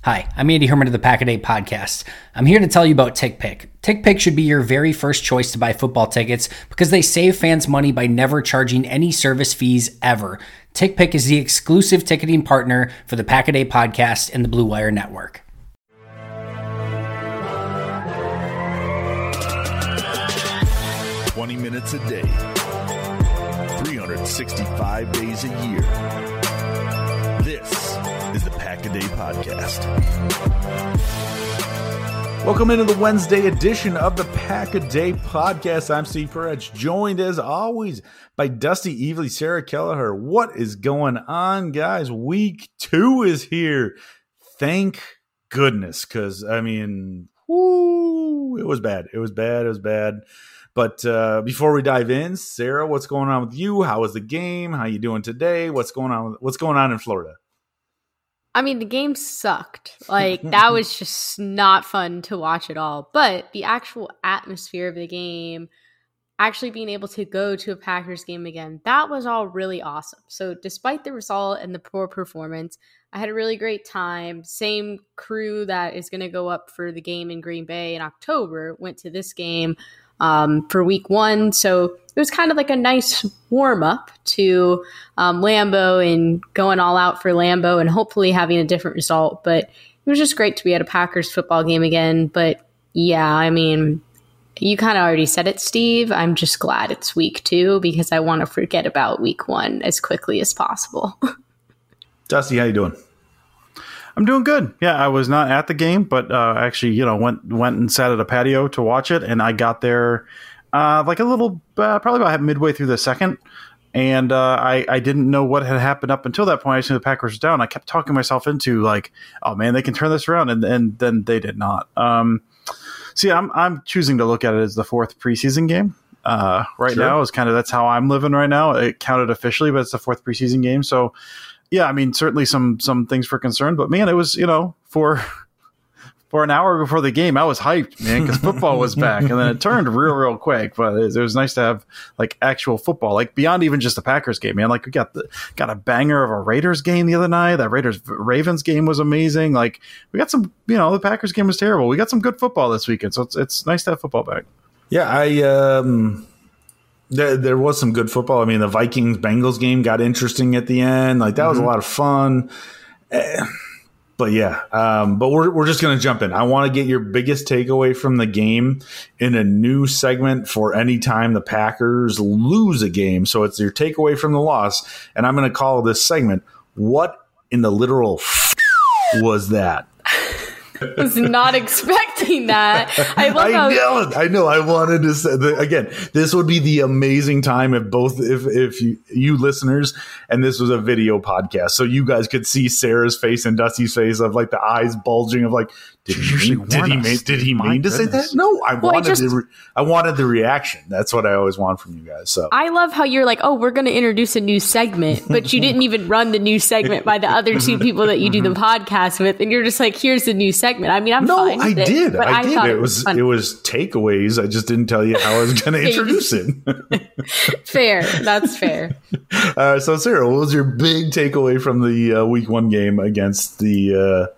Hi, I'm Andy Herman of the Pack-A-Day Podcast. I'm here to tell you about TickPick. TickPick should be your very first choice to buy football tickets because they save fans money by never charging any service fees ever. TickPick is the exclusive ticketing partner for the Pack-A-Day Podcast and the Blue Wire Network. Minutes a day, 365 days a year. This is the Pack-A-Day Podcast. Welcome into the Wednesday edition of the Pack-A-Day Podcast. I'm Steve Perez, joined as always by Dusty Evely, Sarah Kelleher. What is going on, guys? Week 2 is here. Thank goodness, because, it was bad. It was bad. But before we dive in, Sarah, what's going on with you? How was the game? How you doing today? What's going on in Florida? I mean, the game sucked. That was just not fun to watch at all. But the actual atmosphere of the game, actually being able to go to a Packers game again, that was all really awesome. So despite the result and the poor performance, I had a really great time. Same crew that is going to go up for the game in Green Bay in October went to this game for week 1. So it was kind of like a nice warm up to Lambeau and going all out for Lambeau and hopefully having a different result. But it was just great to be at a Packers football game again. But yeah, you kind of already said it, Steve. I'm just glad it's week 2 because I want to forget about week 1 as quickly as possible. Dusty, how you doing? I'm doing good. Yeah, I was not at the game, but actually, went and sat at a patio to watch it, and I got there probably about midway through the second, and I didn't know what had happened up until that point. I just knew the Packers were down. I kept talking myself into oh man, they can turn this around, and then they did not. So yeah, I'm choosing to look at it as the 4th preseason game. Right sure. Now is that's how I'm living right now. It counted officially, but it's the 4th preseason game, so. Yeah, certainly some things for concern, but man, it was, for an hour before the game, I was hyped, man, because football was back, and then it turned real quick. But it was nice to have actual football, beyond even just the Packers game, man. We got a banger of a Raiders game the other night. That Ravens game was amazing. We got some, the Packers game was terrible. We got some good football this weekend, so it's nice to have football back. Yeah, There was some good football. The Vikings-Bengals game got interesting at the end. That was a lot of fun. But yeah, but we're just going to jump in. I want to get your biggest takeaway from the game in a new segment for any time the Packers lose a game. So it's your takeaway from the loss. And I'm going to call this segment, What in the Literal Was That? I was not expecting that. I know. I wanted to say again. This would be the amazing time if you listeners, and this was a video podcast, so you guys could see Sarah's face and Dusty's face of the eyes bulging of did he mean to say that? No, I wanted the reaction. That's what I always want from you guys. So I love how you're we're going to introduce a new segment, but you didn't even run the new segment by the other 2 people that you do the podcast with, and you're just here's the new segment. I'm fine with it. I did. It was takeaways. I just didn't tell you how I was going to introduce it. Fair. That's fair. So Sarah, what was your big takeaway from the week 1 game against the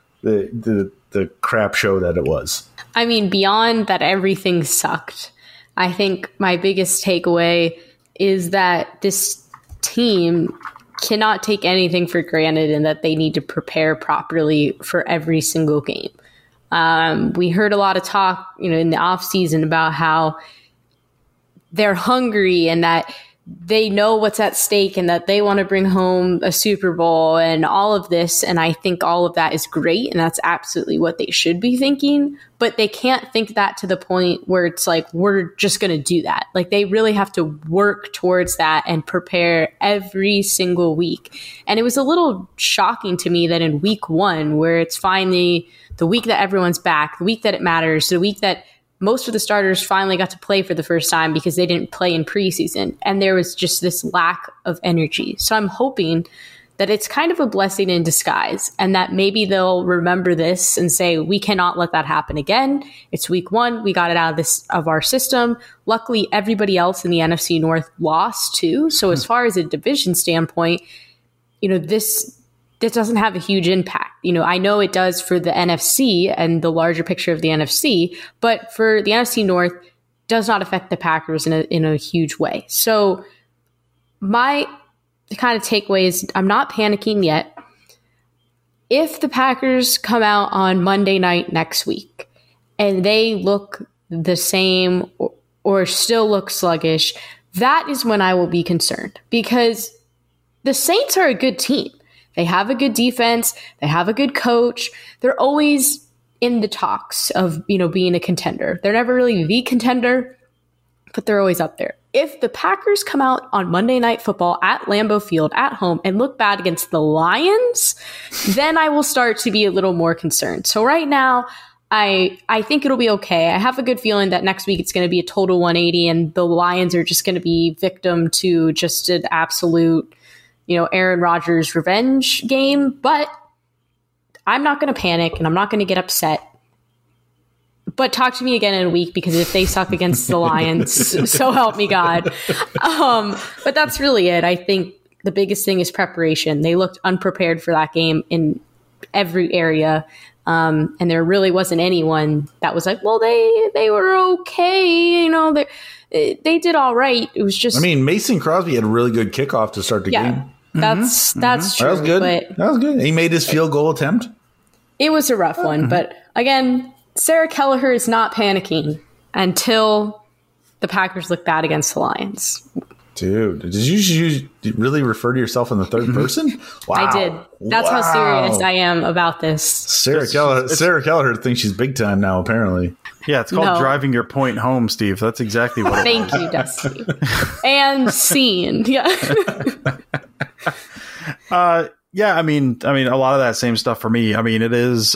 crap show that it was? Beyond that everything sucked, I think my biggest takeaway is that this team cannot take anything for granted and that they need to prepare properly for every single game. We heard a lot of talk, in the off season about how they're hungry and that they know what's at stake and that they want to bring home a Super Bowl and all of this. And I think all of that is great. And that's absolutely what they should be thinking. But they can't think that to the point where it's we're just going to do that. They really have to work towards that and prepare every single week. And it was a little shocking to me that in week 1, where it's finally the week that everyone's back, the week that it matters, the week that most of the starters finally got to play for the first time because they didn't play in preseason. And there was just this lack of energy. So I'm hoping that it's kind of a blessing in disguise and that maybe they'll remember this and say, we cannot let that happen again. It's week 1. We got it out of our system. Luckily, everybody else in the NFC North lost too. So as far as a division standpoint, this that doesn't have a huge impact. I know it does for the NFC and the larger picture of the NFC, but for the NFC North, does not affect the Packers in a huge way. So my kind of takeaway is I'm not panicking yet. If the Packers come out on Monday night next week and they look the same or still look sluggish, that is when I will be concerned, because the Saints are a good team. They have a good defense. They have a good coach. They're always in the talks of, being a contender. They're never really the contender, but they're always up there. If the Packers come out on Monday Night Football at Lambeau Field at home and look bad against the Lions, then I will start to be a little more concerned. So right now, I think it'll be okay. I have a good feeling that next week it's going to be a total 180 and the Lions are just going to be victim to just an absolute, Aaron Rodgers revenge game. But I'm not going to panic and I'm not going to get upset. But talk to me again in a week, because if they suck against the Lions, so help me God. But that's really it. I think the biggest thing is preparation. They looked unprepared for that game in every area. And there really wasn't anyone that was like, well, they were okay. They did all right. It was just, Mason Crosby had a really good kickoff to start the game. That's true. That was good. That was good. He made his field goal attempt. It was a rough one, but again, Sarah Kelleher is not panicking until the Packers look bad against the Lions. Dude, did you really refer to yourself in the third person? Wow. I did. That's how serious I am about this. Sarah Kelleher thinks she's big time now, apparently. Yeah, it's called driving your point home, Steve. That's exactly what it Thank you, Dusty. And scene. Yeah. Yeah, a lot of that same stuff for me. It is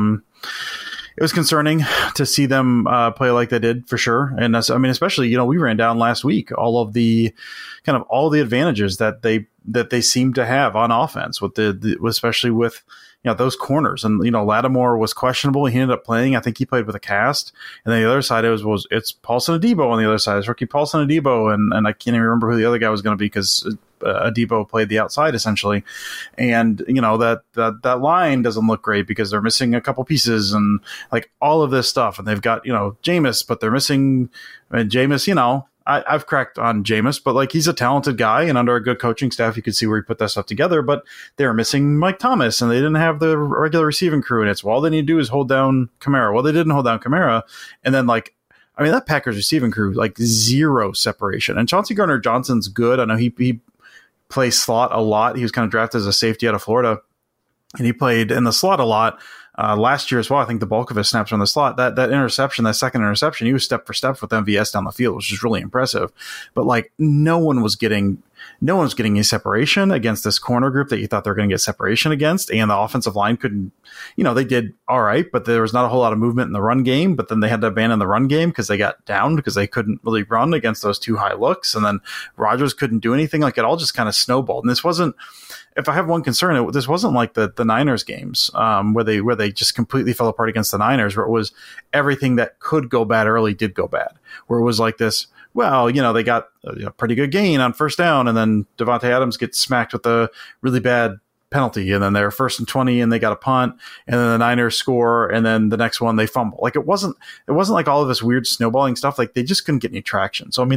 it was concerning to see them play like they did, for sure. And especially, we ran down last week all of the advantages that they seem to have on offense with especially with those corners. And Lattimore was questionable. He ended up playing. I think he played with a cast. And then the other side it's Paulson Adebo on the other side. It's rookie Paulson Adebo, and I can't even remember who the other guy was going to be, because Adebo played the outside essentially. And that line doesn't look great because they're missing a couple pieces and like all of this stuff. And they've got Jameis, but they're missing Jameis. I've cracked on Jameis, but he's a talented guy, and under a good coaching staff, you could see where he put that stuff together. But they were missing Mike Thomas, and they didn't have the regular receiving crew. And it's all they need to do is hold down Kamara. Well, they didn't hold down Kamara, and then that Packers receiving crew, zero separation. And Chauncey Gardner-Johnson's good. I know he plays slot a lot. He was kind of drafted as a safety out of Florida, and he played in the slot a lot. Last year as well, I think the bulk of his snaps were in the slot. That interception, that second interception, he was step for step with MVS down the field, which is really impressive. But no one was getting a separation against this corner group that you thought they were going to get separation against, and the offensive line couldn't. They did all right, but there was not a whole lot of movement in the run game. But then they had to abandon the run game because they got downed because they couldn't really run against those two high looks, and then Rodgers couldn't do anything. It all just kind of snowballed. And this wasn't. If I have one concern, this wasn't like the Niners games where they just completely fell apart against the Niners, where it was everything that could go bad early did go bad. Where it was like this, they got a pretty good gain on first down, and then Devontae Adams gets smacked with a really bad penalty, and then they're 1st and 20 and they got a punt, and then the Niners score, and then the next one they fumble. It wasn't like all of this weird snowballing stuff. They just couldn't get any traction. So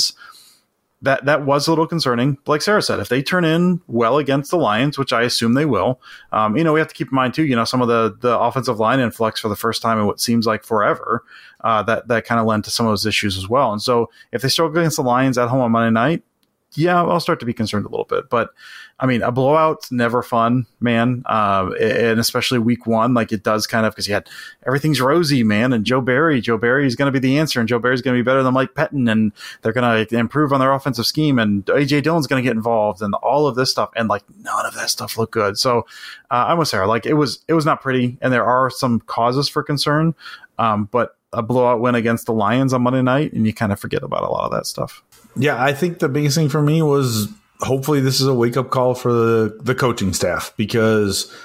that was a little concerning. Like Sarah said, if they turn in well against the Lions, which I assume they will, we have to keep in mind too, some of the offensive line influx for the first time in what seems like forever, that kind of led to some of those issues as well. And so if they struggle against the Lions at home on Monday night, I'll start to be concerned a little bit. But a blowout's never fun, man. And especially week one, it does kind of, because you had everything's rosy, man. And Joe Barry is going to be the answer, and Joe Barry's going to be better than Mike Pettin, and they're going to improve on their offensive scheme, and AJ Dillon's going to get involved, and all of this stuff. And none of that stuff looked good. So I'm with Sarah. It was not pretty, and there are some causes for concern. But a blowout win against the Lions on Monday night, and you kind of forget about a lot of that stuff. Yeah, I think the biggest thing for me was hopefully this is a wake-up call for the coaching staff, because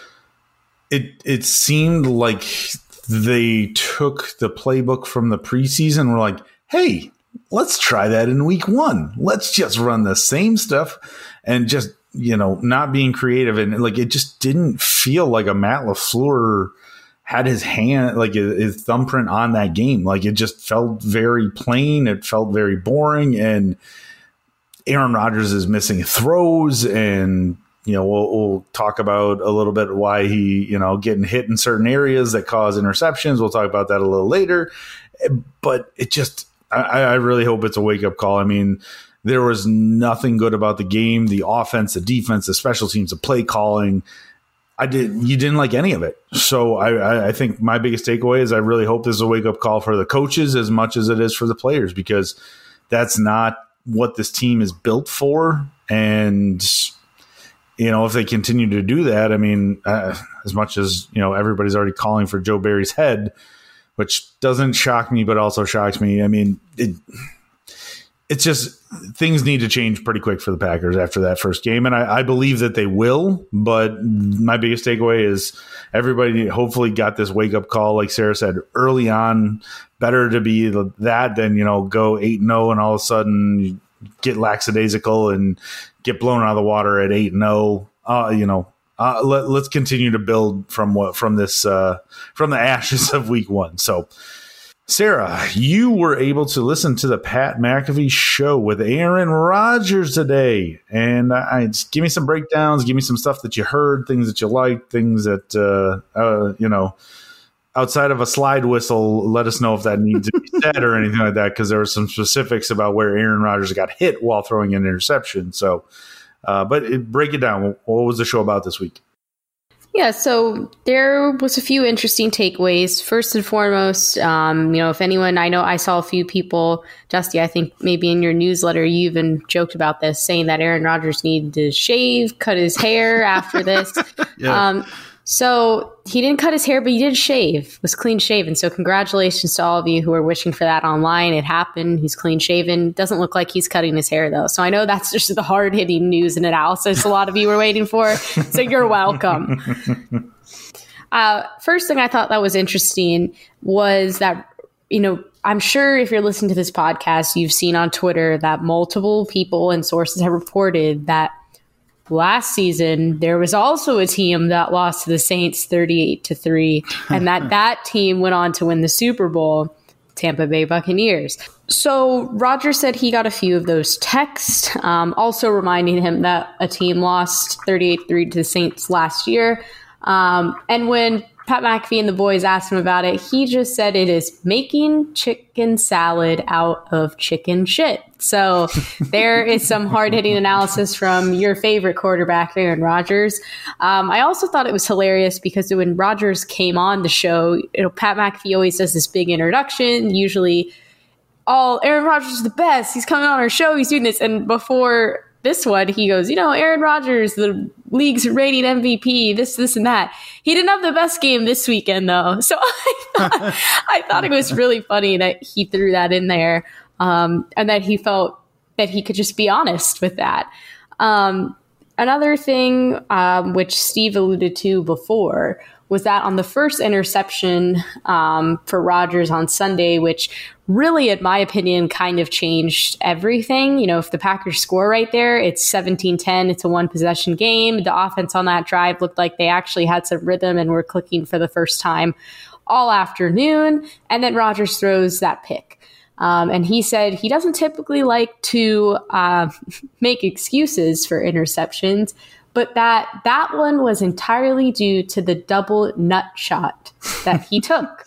it seemed like they took the playbook from the preseason and were like, hey, let's try that in week one. Let's just run the same stuff and just not being creative, and like it just didn't feel like a Matt LaFleur had his hand, like his thumbprint on that game. Like it just felt very plain. It felt very boring, and Aaron Rodgers is missing throws, and we'll talk about a little bit why he getting hit in certain areas that cause interceptions. We'll talk about that a little later, but it just I really hope it's a wake up call. I mean, there was nothing good about the game, the offense, the defense, the special teams, the play calling. You didn't like any of it. So I think my biggest takeaway is I really hope this is a wake up call for the coaches as much as it is for the players, because that's not what this team is built for. And, if they continue to do that, I mean, as much as, everybody's already calling for Joe Barry's head, which doesn't shock me, but also shocks me. I mean, it's just things need to change pretty quick for the Packers after that first game. And I believe that they will, but my biggest takeaway is everybody hopefully got this wake up call. Like Sarah said early on, better to be that than, go 8-0 and all of a sudden get lackadaisical and get blown out of the water at 8-0. Let's continue to build from the ashes of week one. So, Sarah, you were able to listen to the Pat McAfee show with Aaron Rodgers today, and give me some breakdowns, give me some stuff that you heard, things that you liked, things that outside of a slide whistle. Let us know if that needs to be said or anything like that, because there were some specifics about where Aaron Rodgers got hit while throwing an interception. So, break it down. What was the show about this week? Yeah, so there was a few interesting takeaways. First and foremost, if anyone, I know I saw a few people, Dusty, I think maybe in your newsletter, you even joked about this, saying that Aaron Rodgers needed to shave, cut his hair after this. Yeah. So he didn't cut his hair, but he did shave, was clean shaven. So congratulations to all of you who are wishing for that online. It happened. He's clean shaven. Doesn't look like he's cutting his hair, though. So I know that's just the hard hitting news and analysis a lot of you were waiting for. So you're welcome. First thing I thought that was interesting was that, I'm sure if you're listening to this podcast, you've seen on Twitter that multiple people and sources have reported that last season, there was also a team that lost to the Saints 38-3, and that team went on to win the Super Bowl, Tampa Bay Buccaneers. So Rodgers said he got a few of those texts, also reminding him that a team lost 38-3 to the Saints last year. And when Pat McAfee and the boys asked him about it, he just said it is making chicken salad out of chicken shit. So there is some hard-hitting analysis from your favorite quarterback, Aaron Rodgers. I also thought it was hilarious because when Rodgers came on the show, Pat McAfee always does this big introduction, usually Aaron Rodgers is the best. He's coming on our show. He's doing this. And before this one, he goes, Aaron Rodgers, the league's reigning MVP, this, and that. He didn't have the best game this weekend, though. So I thought it was really funny that he threw that in there, and that he felt that he could just be honest with that. Another thing, which Steve alluded to before, was that on the first interception for Rodgers on Sunday, which really, in my opinion, kind of changed everything. If the Packers score right there, it's 17-10. It's a one-possession game. The offense on that drive looked like they actually had some rhythm and were clicking for the first time all afternoon. And then Rodgers throws that pick. And he said he doesn't typically like to make excuses for interceptions, but that one was entirely due to the double nut shot that he took.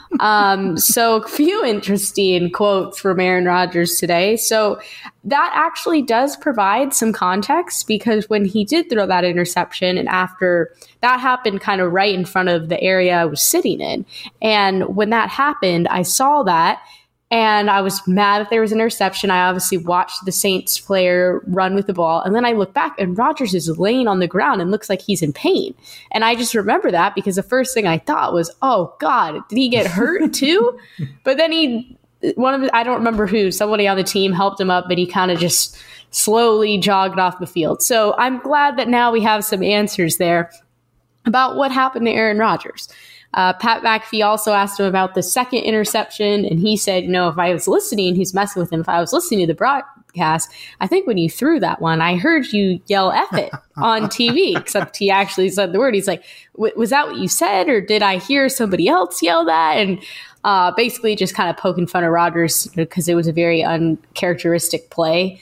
So a few interesting quotes from Aaron Rodgers today. So that actually does provide some context, because when he did throw that interception, and after that happened kind of right in front of the area I was sitting in. And when that happened, I saw that. And I was mad that there was an interception. I obviously watched the Saints player run with the ball. And then I look back and Rodgers is laying on the ground and looks like he's in pain. And I just remember that because the first thing I thought was, oh God, did he get hurt too? But then I don't remember who, somebody on the team helped him up, but he kind of just slowly jogged off the field. So I'm glad that now we have some answers there about what happened to Aaron Rodgers. Pat McAfee also asked him about the second interception, and he said, if I was listening, he's messing with him. If I was listening to the podcast. I think when you threw that one, I heard you yell F it on TV, except he actually said the word. He's like, was that what you said? Or did I hear somebody else yell that? And basically just kind of poking fun of Rodgers because it was a very uncharacteristic play.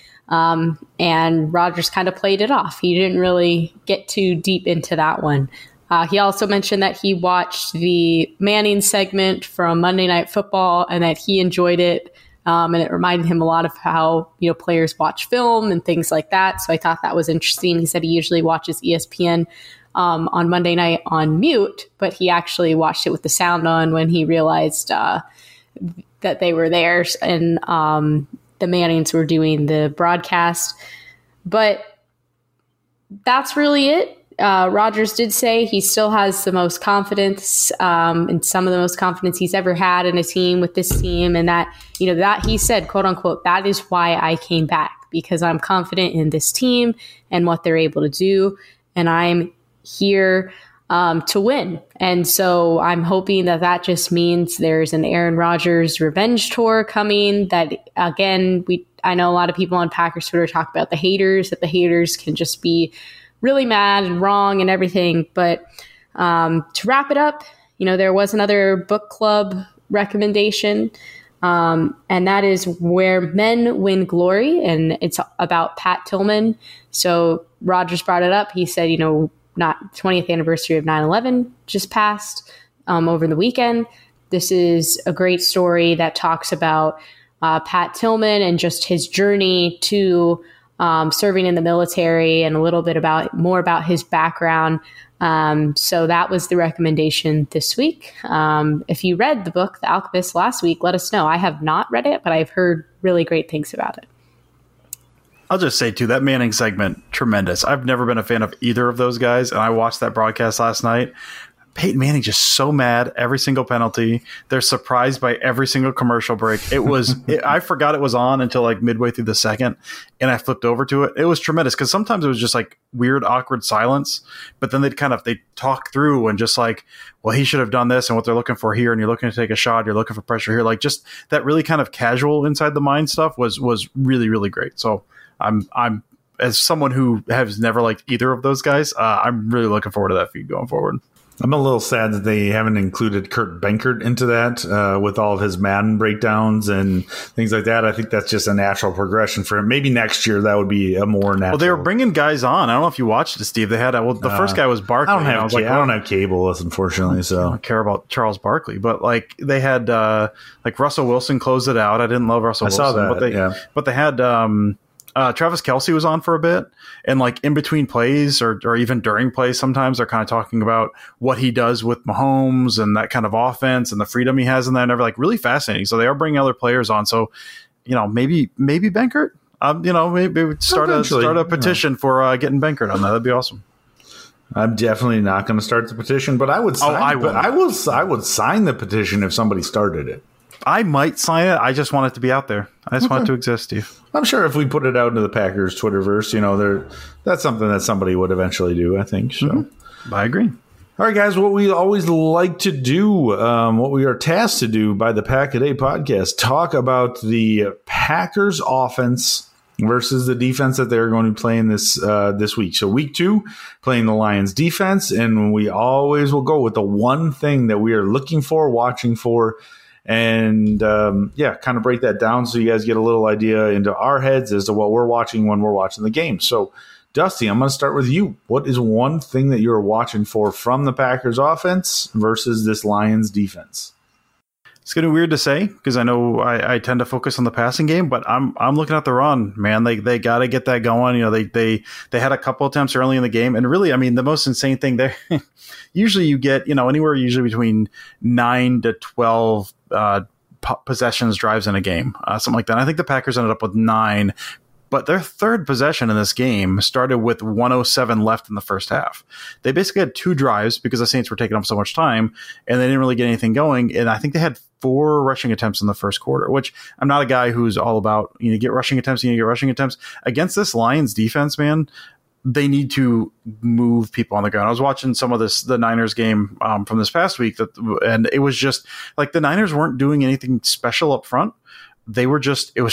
And Rodgers kind of played it off. He didn't really get too deep into that one. He also mentioned that he watched the Manning segment from Monday Night Football and that he enjoyed it. And it reminded him a lot of how, players watch film and things like that. So I thought that was interesting. He said he usually watches ESPN on Monday night on mute, but he actually watched it with the sound on when he realized that they were there and the Mannings were doing the broadcast. But that's really it. Rodgers did say he still has the most confidence and some of the most confidence he's ever had in a team with this team. And that, that he said, quote unquote, that is why I came back, because I'm confident in this team and what they're able to do. And I'm here to win. And so I'm hoping that just means there's an Aaron Rodgers revenge tour coming that, again, I know a lot of people on Packers Twitter talk about the haters, that the haters can just be really mad and wrong and everything. But to wrap it up, there was another book club recommendation, and that is Where Men Win Glory, and it's about Pat Tillman. So Rodgers brought it up. He said, not 20th anniversary of 9/11 just passed over the weekend. This is a great story that talks about Pat Tillman and just his journey to serving in the military and a little bit more about his background. So that was the recommendation this week. If you read the book, The Alchemist, last week, let us know. I have not read it, but I've heard really great things about it. I'll just say, too, that Manning segment, tremendous. I've never been a fan of either of those guys, and I watched that broadcast last night. Peyton Manning just so mad every single penalty. They're surprised by every single commercial break. I forgot it was on until like midway through the second, and I flipped over to it. It was tremendous because sometimes it was just like weird, awkward silence, but then they'd talk through and just like, well, he should have done this and what they're looking for here, and you're looking to take a shot, you're looking for pressure here. Like just that really kind of casual inside the mind stuff was really, really great. So I'm as someone who has never liked either of those guys, I'm really looking forward to that feed going forward. I'm a little sad that they haven't included Kurt Benkert into that with all of his Madden breakdowns and things like that. I think that's just a natural progression for him. Maybe next year that would be a more natural. Well, they were bringing guys on. I don't know if you watched it, Steve. They had the first guy was Barkley. I don't have cable, unfortunately. So I don't care about Charles Barkley, but like they had like Russell Wilson closed it out. I didn't love Russell Wilson. I saw that. But they had Travis Kelce was on for a bit, and like in between plays or even during plays, sometimes they're kind of talking about what he does with Mahomes and that kind of offense and the freedom he has in that, and they're like really fascinating. So they are bringing other players on. So, maybe Benkert, maybe start a petition for getting Benkert on that. That'd be awesome. I'm definitely not going to start the petition, but I would sign. I would sign the petition if somebody started it. I might sign it. I just want it to be out there. I just want it to exist, Steve. I'm sure if we put it out into the Packers Twitterverse, that's something that somebody would eventually do, I think. So I agree. All right, guys, what we always like to do, what we are tasked to do by the Pack a Day podcast, talk about the Packers offense versus the defense that they're going to be playing this week. So week 2, playing the Lions defense, and we always will go with the one thing that we are looking for, watching for, and kind of break that down so you guys get a little idea into our heads as to what we're watching when we're watching the game. So, Dusty, I'm going to start with you. What is one thing that you're watching for from the Packers offense versus this Lions defense? It's going to be weird to say because I know I tend to focus on the passing game, but I'm looking at the run, man. They got to get that going. They had a couple attempts early in the game, and really, I mean, the most insane thing there. Usually, you get anywhere usually between 9 to 12 possessions drives in a game, something like that. I think the Packers ended up with 9. But their third possession in this game started with 1:07 left in the first half. They basically had 2 drives because the Saints were taking up so much time, and they didn't really get anything going. And I think they had 4 rushing attempts in the first quarter, which I'm not a guy who's all about, get rushing attempts, Against this Lions defense, man, they need to move people on the ground. I was watching some of the Niners game from this past week, and it was just like the Niners weren't doing anything special up front. it was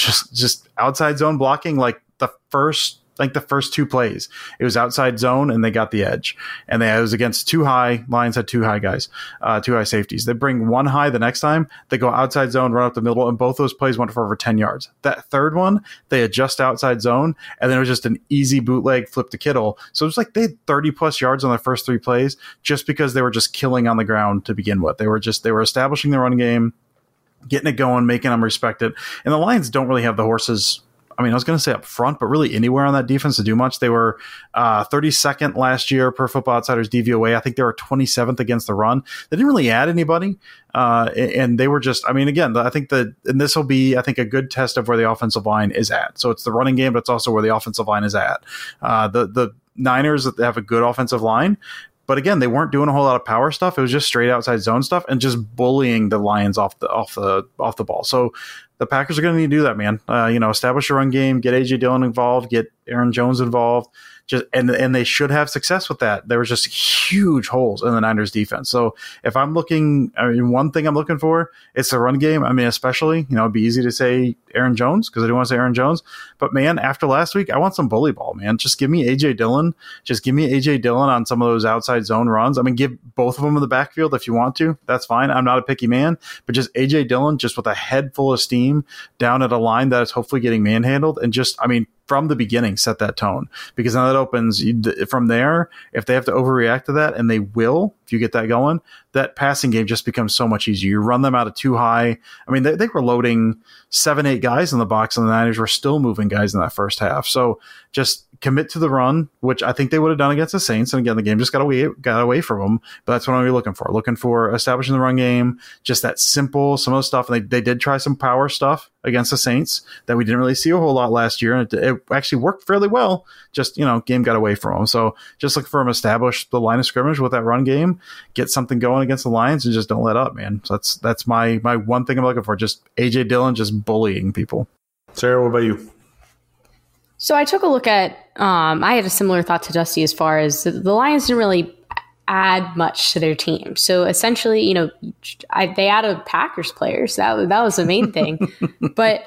just outside zone blocking like the first 2 plays. It was outside zone and they got the edge. And it was against Lions had 2 high guys, 2 high safeties. They bring 1 high the next time. They go outside zone, run up the middle, and both those plays went for over 10 yards. That third one, they adjust outside zone, and then it was just an easy bootleg flip to Kittle. So it was like they had 30 plus yards on their first 3 plays just because they were just killing on the ground to begin with. They were establishing the run game, getting it going, making them respect it. And the Lions don't really have the horses. I mean, I was going to say up front, but really anywhere on that defense to do much. They were 32nd last year per Football Outsiders DVOA. I think they were 27th against the run. They didn't really add anybody. And they were just, I mean, again, I think and this will be, I think, a good test of where the offensive line is at. So it's the running game, but it's also where the offensive line is at. The Niners have a good offensive line. But again, they weren't doing a whole lot of power stuff. It was just straight outside zone stuff and just bullying the Lions off the ball. So the Packers are going to need to do that, man. Establish a run game, get AJ Dillon involved, get Aaron Jones involved. And they should have success with that. There was just huge holes in the Niners defense. So if I'm looking, one thing I'm looking for, it's the run game. I mean, especially, it'd be easy to say Aaron Jones because I do want to say Aaron Jones. But man, after last week, I want some bully ball, man. Just give me AJ Dillon. Just give me AJ Dillon on some of those outside zone runs. I mean, give both of them in the backfield if you want to. That's fine. I'm not a picky man, but just AJ Dillon, just with a head full of steam down at a line that is hopefully getting manhandled, and just, from the beginning, set that tone, because then that opens from there. If they have to overreact to that, and they will, if you get that going, that passing game just becomes so much easier. You run them out of 2 high. I mean, they were loading 7-8 guys in the box, and the Niners were still moving guys in that first half. So just commit to the run, which I think they would have done against the Saints. And again, the game just got away from them. But that's what I'm looking for. Looking for establishing the run game, just that simple, some of the stuff. And they did try some power stuff against the Saints that we didn't really see a whole lot last year. And it actually worked fairly well. Just, game got away from them. So just look for them to establish the line of scrimmage with that run game, get something going against the Lions, and just don't let up, man. So that's my one thing I'm looking for. Just AJ Dillon just bullying people. Sarah, what about you? So I took a look at, I had a similar thought to Dusty as far as the Lions didn't really add much to their team. So essentially, they added Packers players. That was the main thing. But,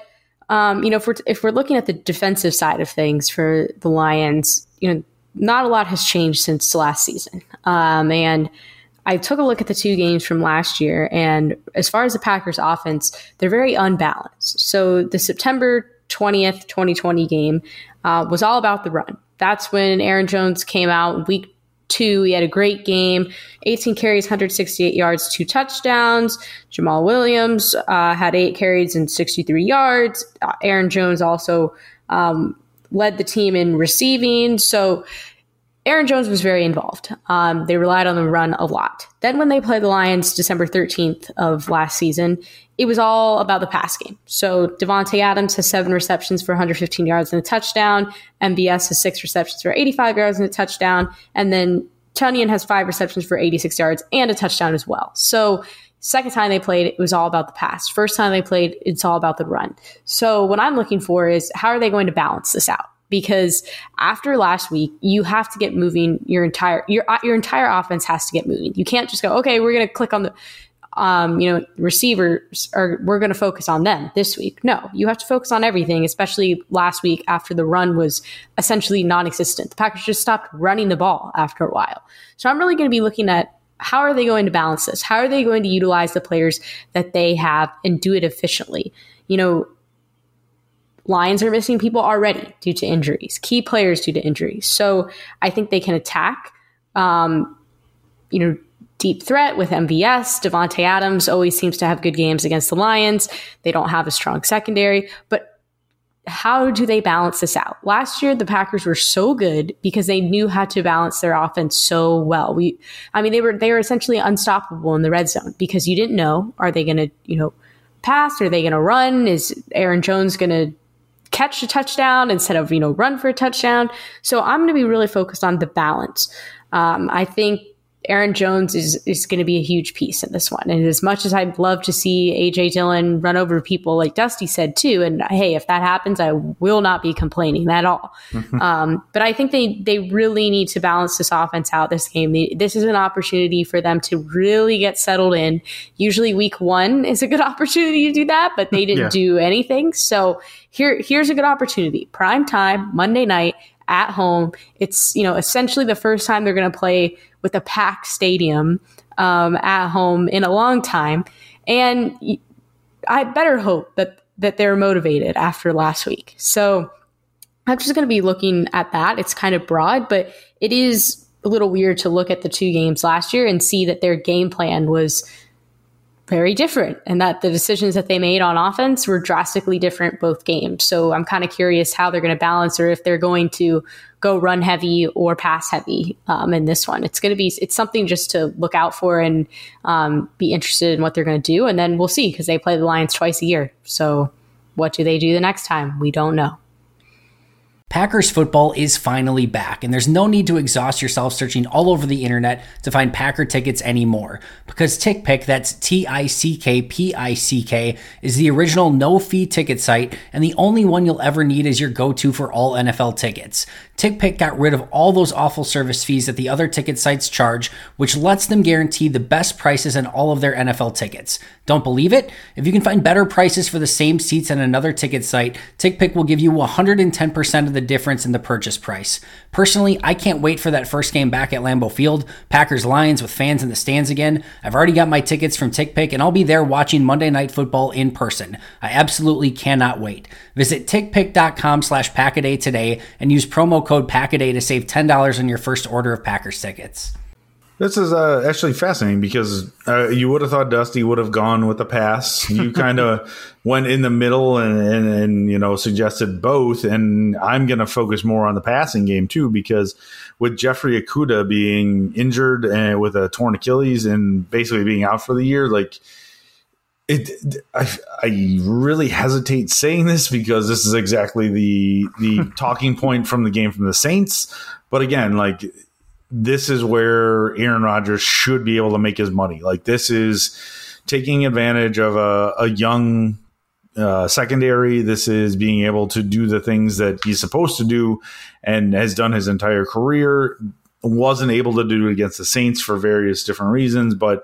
if we're looking at the defensive side of things for the Lions, not a lot has changed since last season. And I took a look at the 2 games from last year. And as far as the Packers offense, they're very unbalanced. So the September 20th, 2020 game was all about the run. That's when Aaron Jones came out week 2. He had a great game, 18 carries, 168 yards, 2 touchdowns. Jamal Williams had 8 carries and 63 yards. Aaron Jones also led the team in receiving. So Aaron Jones was very involved. They relied on the run a lot. Then when they played the Lions December 13th of last season, it was all about the pass game. So Devontae Adams has 7 receptions for 115 yards and a touchdown. MBS has 6 receptions for 85 yards and a touchdown. And then Tonyan has 5 receptions for 86 yards and a touchdown as well. So second time they played, it was all about the pass. First time they played, it's all about the run. So what I'm looking for is, how are they going to balance this out? Because after last week, you have to get moving. Your entire offense has to get moving. You can't just go, okay, we're going to click on the receivers, or we're going to focus on them this week. No, you have to focus on everything, especially last week after the run was essentially non-existent. The Packers just stopped running the ball after a while. So I'm really going to be looking at, how are they going to balance this? How are they going to utilize the players that they have and do it efficiently? Lions are missing people already due to injuries, key players due to injuries. So I think they can attack, deep threat with MVS. Devontae Adams always seems to have good games against the Lions. They don't have a strong secondary, but how do they balance this out? Last year, the Packers were so good because they knew how to balance their offense so well. They were essentially unstoppable in the red zone because you didn't know, are they going to, pass? Are they going to run? Is Aaron Jones going to catch a touchdown instead of, run for a touchdown? So I'm going to be really focused on the balance. I think Aaron Jones is going to be a huge piece in this one. And as much as I'd love to see A.J. Dillon run over people like Dusty said too, and hey, if that happens, I will not be complaining at all. But I think they really need to balance this offense out this game. This is an opportunity for them to really get settled in. Usually week 1 is a good opportunity to do that, but they didn't do anything. So here's a good opportunity. Prime time, Monday night, at home. It's, essentially the first time they're going to play with a packed stadium at home in a long time. And I better hope that they're motivated after last week. So I'm just going to be looking at that. It's kind of broad, but it is a little weird to look at the 2 games last year and see that their game plan was very different and that the decisions that they made on offense were drastically different both games. So I'm kind of curious how they're going to balance, or if they're going to go run heavy or pass heavy in this one. It's something just to look out for and be interested in what they're going to do. And then we'll see, because they play the Lions twice a year. So what do they do the next time? We don't know. Packers football is finally back, and there's no need to exhaust yourself searching all over the internet to find Packer tickets anymore, because TickPick, that's TickPick, is the original no-fee ticket site and the only one you'll ever need as your go-to for all NFL tickets. TickPick got rid of all those awful service fees that the other ticket sites charge, which lets them guarantee the best prices on all of their NFL tickets. Don't believe it? If you can find better prices for the same seats on another ticket site, TickPick will give you 110% of the difference in the purchase price. Personally, I can't wait for that first game back at Lambeau Field, Packers-Lions with fans in the stands again. I've already got my tickets from TickPick, and I'll be there watching Monday Night Football in person. I absolutely cannot wait. Visit TickPick.com/Packaday today and use promo code Packaday to save $10 on your first order of Packers tickets. This is actually fascinating, because you would have thought Dusty would have gone with the pass. You kind of went in the middle and suggested both. And I'm going to focus more on the passing game too, because with Jeffrey Okudah being injured and with a torn Achilles and basically being out for the year, I really hesitate saying this, because this is exactly the talking point from the game from the Saints. But again, this is where Aaron Rodgers should be able to make his money. This is taking advantage of a young secondary. This is being able to do the things that he's supposed to do and has done his entire career. Wasn't able to do it against the Saints for various different reasons, but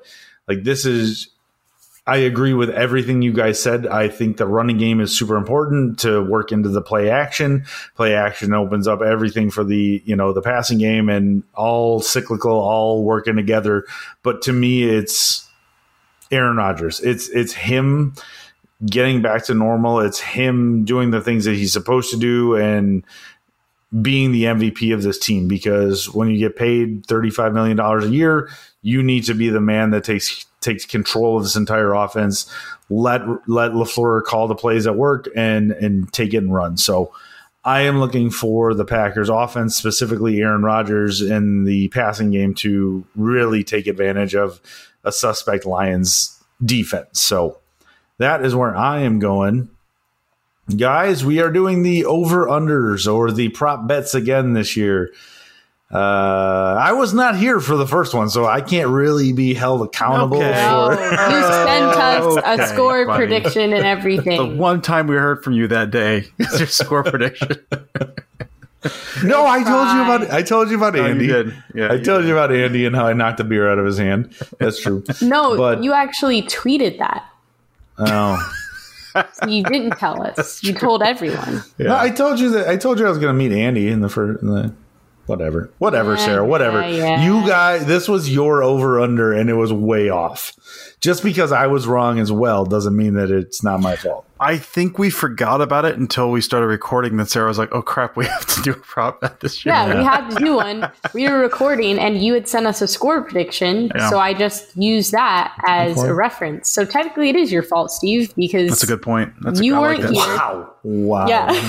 I agree with everything you guys said. I think the running game is super important to work into the play action. Play action opens up everything for the passing game, and all cyclical, all working together. But to me, it's Aaron Rodgers. It's him getting back to normal. It's him doing the things that he's supposed to do and being the MVP of this team, because when you get paid $35 million a year, you need to be the man that takes control of this entire offense. Let LaFleur call the plays at work and take it and run. So I am looking for the Packers offense, specifically Aaron Rodgers, in the passing game to really take advantage of a suspect Lions defense. So that is where I am going. Guys, we are doing the over-unders, or the prop bets again this year. I was not here for the first one, so I can't really be held accountable for it. You sent us a score prediction and everything. The one time we heard from you that day is your score prediction. No, I told you about Andy. You did. Yeah, I told you about Andy and how I knocked the beer out of his hand. That's true. No, but you actually tweeted that. Oh. So you didn't tell us. You told everyone. Yeah. No, I told you I was going to meet Andy in the first. Whatever, Sarah. Whatever. Yeah. You guys, this was your over under, and it was way off. Just because I was wrong as well doesn't mean that it's not my fault. I think we forgot about it until we started recording. Then Sarah was like, "Oh crap, we have to do a prop bet this year." Yeah, we had to do one. We were recording, and you had sent us a score prediction, so I just used that as a reference. So technically, it is your fault, Steve, because that's a good point. You weren't here. Wow. Yeah.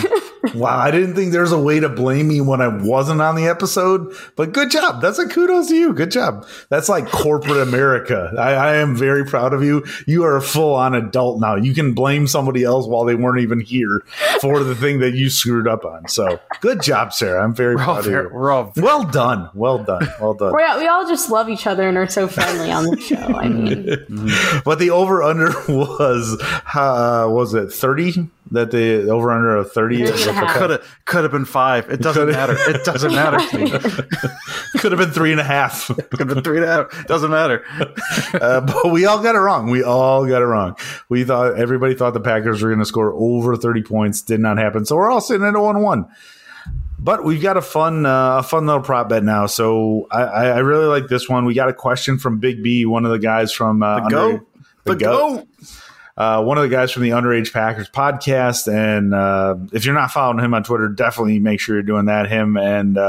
Wow, I didn't think there's a way to blame me when I wasn't on the episode, but good job. That's a kudos to you. Good job. That's like corporate America. I am very proud of you. You are a full-on adult now. You can blame somebody else while they weren't even here for the thing that you screwed up on. So good job, Sarah. I'm very proud of you. Well done. Well done. Well done. We all just love each other and are so friendly on the show. I mean, but the over-under was it 30? That the over under of 30 could have been 5. It doesn't matter. It doesn't matter to me. Could have been 3.5. Could have been 3.5. Doesn't matter. But we all got it wrong. Everybody thought the Packers were going to score over 30 points. Did not happen. So we're all sitting at 1-1. But we've got a fun little prop bet now. So I really like this one. We got a question from Big B, one of the guys from the GOAT. One of the guys from the Underage Packers podcast. And if you're not following him on Twitter, definitely make sure you're doing that. Him and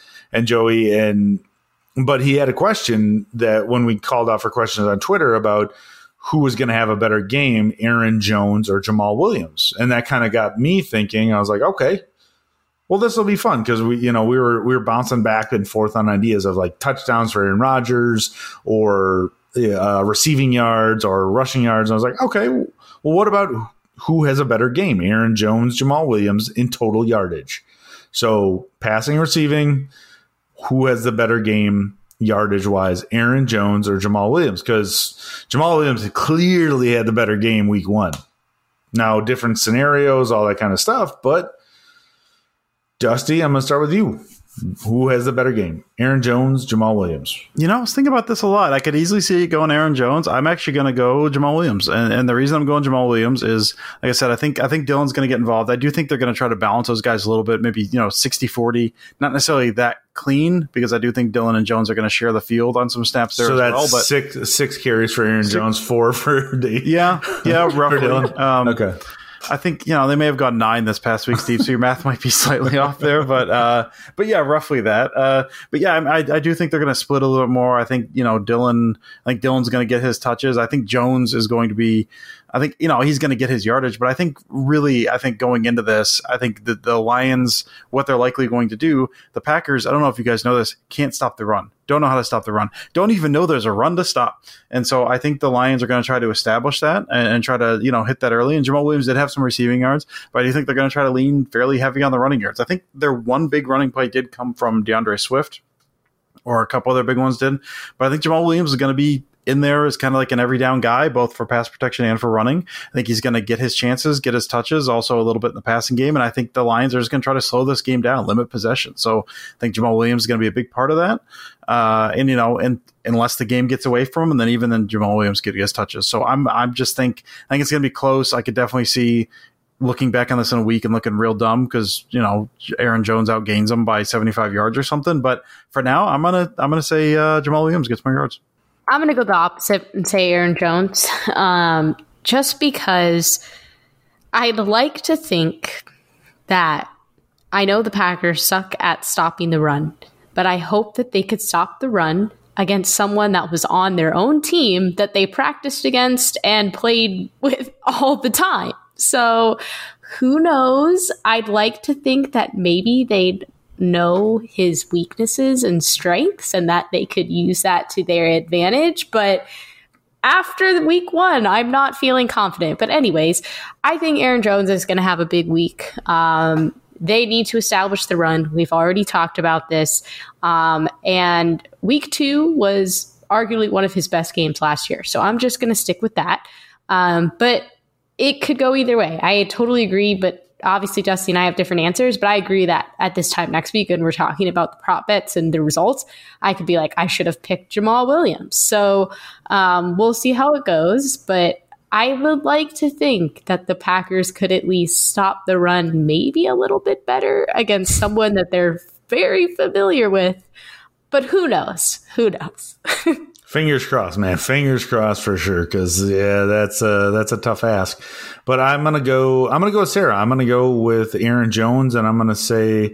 Joey. But he had a question that when we called out for questions on Twitter about who was going to have a better game, Aaron Jones or Jamal Williams. And that kind of got me thinking. I was like, okay, well, this will be fun because we were bouncing back and forth on ideas of like touchdowns for Aaron Rodgers or receiving yards or rushing yards. And I was like, okay, well, what about who has a better game? Aaron Jones, Jamal Williams in total yardage. So passing, receiving, who has the better game yardage wise, Aaron Jones or Jamal Williams? Because Jamal Williams clearly had the better game week 1. Now, different scenarios, all that kind of stuff. But Dusty, I'm going to start with you. Who has the better game? Aaron Jones, Jamal Williams. I was thinking about this a lot. I could easily see you going Aaron Jones. I'm actually going to go Jamal Williams. And the reason I'm going Jamal Williams is, like I said, I think Dylan's going to get involved. I do think they're going to try to balance those guys a little bit, maybe 60-40. Not necessarily that clean, because I do think Dylan and Jones are going to share the field on some snaps there so as well. But six carries for Aaron Jones, 4 for Dave. Yeah, roughly. For Dylan. Okay. I think, they may have gone 9 this past week, Steve, so your math might be slightly off there, but yeah, roughly that. But yeah, I do think they're going to split a little bit more. I think, Dylan's going to get his touches. I think Jones is going to be, he's going to get his yardage, but I think going into this, I think the Lions, what they're likely going to do, the Packers, I don't know if you guys know this, can't stop the run. Don't know how to stop the run. Don't even know there's a run to stop. And so I think the Lions are going to try to establish that and try to, hit that early. And Jamal Williams did have some receiving yards, but I do think they're going to try to lean fairly heavy on the running yards. I think their one big running play did come from DeAndre Swift, or a couple other big ones did. But I think Jamal Williams is going to be in there as kind of like an every down guy, both for pass protection and for running. I think he's going to get his chances, get his touches, also a little bit in the passing game. And I think the Lions are just going to try to slow this game down, limit possession. So I think Jamal Williams is going to be a big part of that. And unless the game gets away from him, and then Jamal Williams gets touches. So I think it's going to be close. I could definitely see looking back on this in a week and looking real dumb because, Aaron Jones outgains him by 75 yards or something. But for now, I'm going to say Jamal Williams gets more yards. I'm going to go the opposite and say Aaron Jones, just because I'd like to think that I know the Packers suck at stopping the run, but I hope that they could stop the run against someone that was on their own team that they practiced against and played with all the time. So who knows? I'd like to think that maybe they'd know his weaknesses and strengths and that they could use that to their advantage. But after week 1, I'm not feeling confident. But anyways, I think Aaron Jones is going to have a big week. They need to establish the run. We've already talked about this. And week 2 was arguably one of his best games last year. So I'm just going to stick with that. But it could go either way. I totally agree, but obviously, Dusty and I have different answers, but I agree that at this time next week, when we're talking about the prop bets and the results, I could be like, I should have picked Jamal Williams. So we'll see how it goes, but I would like to think that the Packers could at least stop the run maybe a little bit better against someone that they're very familiar with. But who knows? Who knows? Fingers crossed, man. Fingers crossed for sure. Because that's a tough ask. But I'm gonna go with Sarah. I'm gonna go with Aaron Jones, and I'm gonna say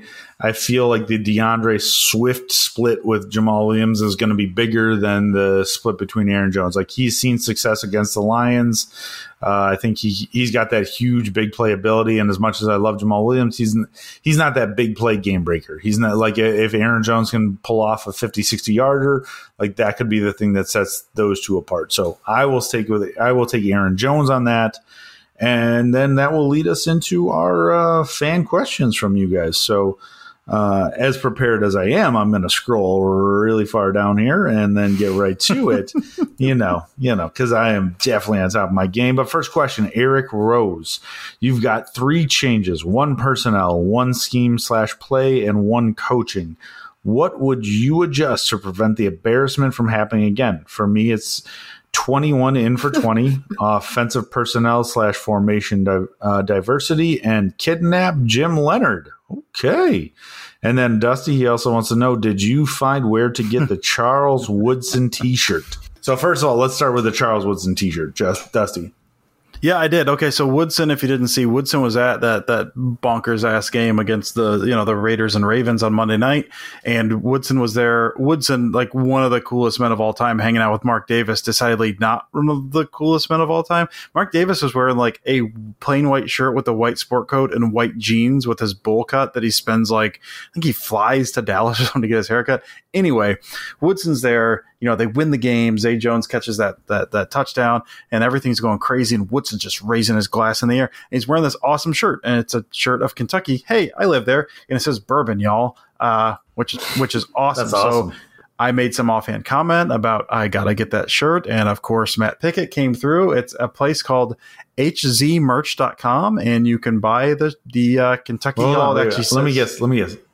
I feel like the DeAndre Swift split with Jamal Williams is going to be bigger than the split between Aaron Jones. Like, he's seen success against the Lions. I think he's got that huge big play ability. And as much as I love Jamal Williams, he's not that big play game breaker. He's not like, if Aaron Jones can pull off a 50, 60 yarder, like that could be the thing that sets those two apart. So I will take Aaron Jones on that. And then that will lead us into our fan questions from you guys. So, as prepared as I am, I'm going to scroll really far down here and then get right to it, because I am definitely on top of my game. But first question, Eric Rose, you've got 3 changes, 1 personnel, 1 scheme/play, and 1 coaching. What would you adjust to prevent the embarrassment from happening again? For me, it's 21 in for 20, offensive personnel/formation diversity, and kidnap Jim Leonard. Okay. And then Dusty, he also wants to know, did you find where to get the Charles Woodson t-shirt? So first of all, let's start with the Charles Woodson t-shirt. Dusty. Yeah, I did. Okay, so Woodson, if you didn't see, Woodson was at that bonkers ass game against the Raiders and Ravens on Monday night, and Woodson was there. Woodson, like one of the coolest men of all time, hanging out with Mark Davis, decidedly not one of the coolest men of all time. Mark Davis was wearing like a plain white shirt with a white sport coat and white jeans with his bowl cut that he spends I think he flies to Dallas or something to get his haircut. Anyway, Woodson's there. They win the game. Zay Jones catches that touchdown, and everything's going crazy. And Woodson's just raising his glass in the air. And he's wearing this awesome shirt, and it's a shirt of Kentucky. Hey, I live there, and it says bourbon, y'all, which is awesome. That's awesome. So I made some offhand comment about I gotta get that shirt, and of course Matt Pickett came through. It's a place called hzmerch.com, and you can buy the Kentucky. Let me guess.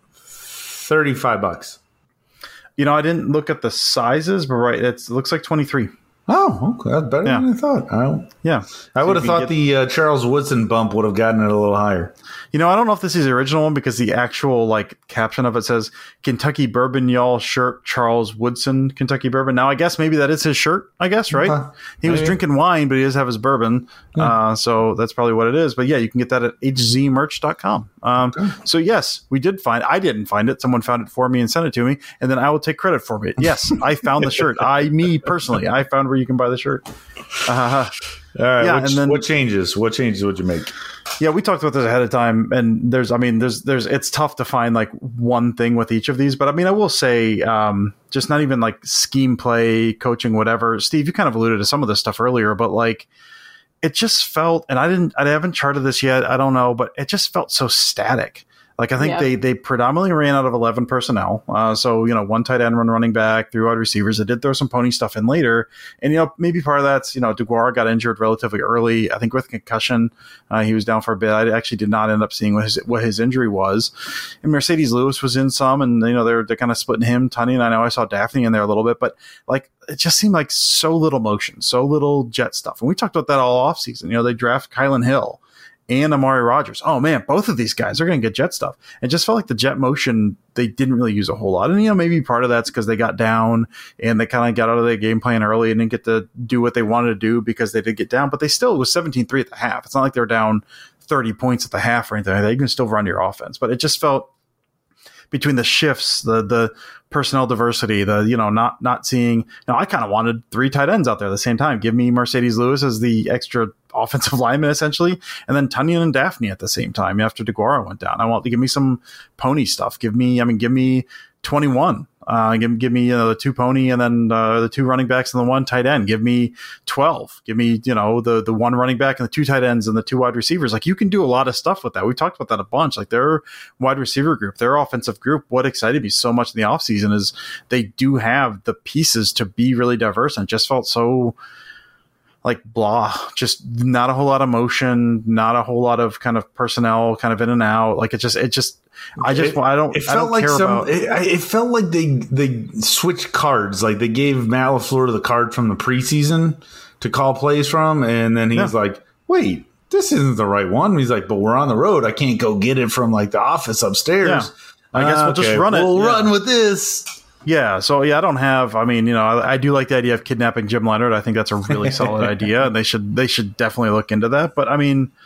$35. I didn't look at the sizes, but it looks like 23. Oh, okay. That's better than I thought. I would have thought the Charles Woodson bump would have gotten it a little higher. I don't know if this is the original one because the actual caption of it says Kentucky Bourbon Y'all shirt Charles Woodson Kentucky Bourbon. Now I guess maybe that is his shirt, I guess, right? Okay. He was drinking wine, but he does have his bourbon. Yeah. So that's probably what it is. But yeah, you can get that at hzmerch.com. So yes, I didn't find it. Someone found it for me and sent it to me, and then I will take credit for it. Yes, I found the shirt. Me personally, I found where you can buy the shirt. All right. Yeah, what changes? What changes would you make? Yeah, we talked about this ahead of time, and there's it's tough to find one thing with each of these, but I will say, just not even scheme play, coaching, whatever. Steve, you kind of alluded to some of this stuff earlier, but it just felt, and I haven't charted this yet, I don't know, but it just felt so static. I think they predominantly ran out of 11 personnel. So, 1 tight end, 1 running back, 3 wide receivers. They did throw some pony stuff in later. And, maybe part of that's, DeGuara got injured relatively early. I think with concussion, he was down for a bit. I actually did not end up seeing what his injury was. And Mercedes Lewis was in some, and, they're kind of splitting him, Tunyon. I know I saw Daphne in there a little bit, but it just seemed like so little motion, so little jet stuff. And we talked about that all offseason. They draft Kylan Hill and Amari Rogers. Oh man, both of these guys are going to get jet stuff. It just felt like the jet motion, they didn't really use a whole lot. And, maybe part of that's because they got down and they kind of got out of their game plan early and didn't get to do what they wanted to do because they did get down, but they still, it was 17-3 at the half. It's not like they're down 30 points at the half or anything. They can still run your offense, but it just felt between the shifts, the personnel diversity, not seeing, I kind of wanted 3 tight ends out there at the same time. Give me Mercedes Lewis as the extra offensive lineman essentially, and then Tunyon and Daphne at the same time after DeGuara went down. I want to give me some pony stuff. Give me 21. Give me the 2 pony and then the 2 running backs and the 1 tight end. Give me 12. Give me the 1 running back and the 2 tight ends and the 2 wide receivers. You can do a lot of stuff with that. We talked about that a bunch. Their wide receiver group, their offensive group. What excited me so much in the offseason is they do have the pieces to be really diverse, and just felt so blah, just not a whole lot of motion, not a whole lot of kind of personnel kind of in and out. It felt like they switched cards. They gave Matt LaFleur the card from the preseason to call plays from, and then he's like, wait, this isn't the right one. He's like, but we're on the road. I can't go get it from the office upstairs. Yeah. I guess we'll just run it. We'll run with this. Yeah, so I don't have. I do like the idea of kidnapping Jim Leonard. I think that's a really solid idea, and they should definitely look into that. But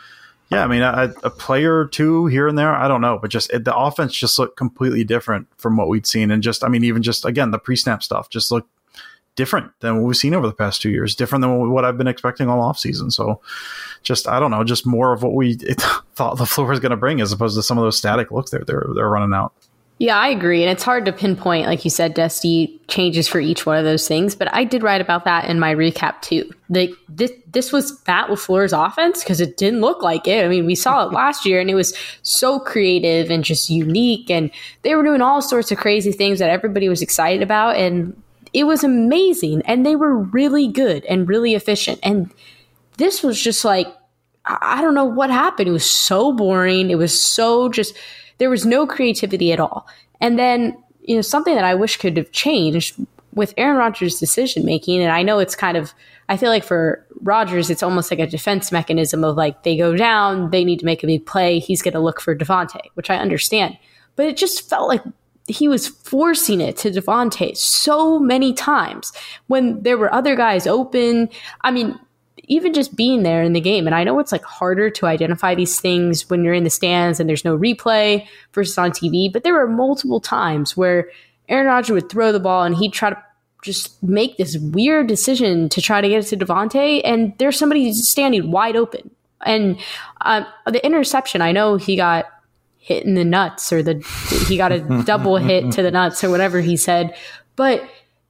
Yeah, I mean, a player or two here and there, I don't know, but just the offense just looked completely different from what we'd seen. And just, I mean, even just, again, the pre-snap stuff just looked different than what we've seen over the past 2 years, different than what I've been expecting all offseason. So just, I don't know, just more of what we thought LaFleur was going to bring as opposed to some of those static looks they're running out. Yeah, I agree. And it's hard to pinpoint, like you said, Dusty, changes for each one of those things. But I did write about that in my recap, too. This was Matt LaFleur's offense because it didn't look like it. I mean, we saw it last year, and it was so creative and just unique. And they were doing all sorts of crazy things that everybody was excited about. And it was amazing. And they were really good and really efficient. And this was just like, I don't know what happened. It was so boring. It was so just... There was no creativity at all. And then, something that I wish could have changed with Aaron Rodgers' decision making, and I know it's kind of, I feel like for Rodgers, it's almost like a defense mechanism of like, they go down, they need to make a big play, he's going to look for Devontae, which I understand. But it just felt like he was forcing it to Devontae so many times when there were other guys open. I mean, even just being there in the game. And I know it's like harder to identify these things when you're in the stands and there's no replay versus on TV, but there were multiple times where Aaron Rodgers would throw the ball and he'd try to just make this weird decision to try to get it to Devontae, and there's somebody standing wide open. And the interception, I know he got hit in the nuts, or he got a double hit to the nuts or whatever he said, but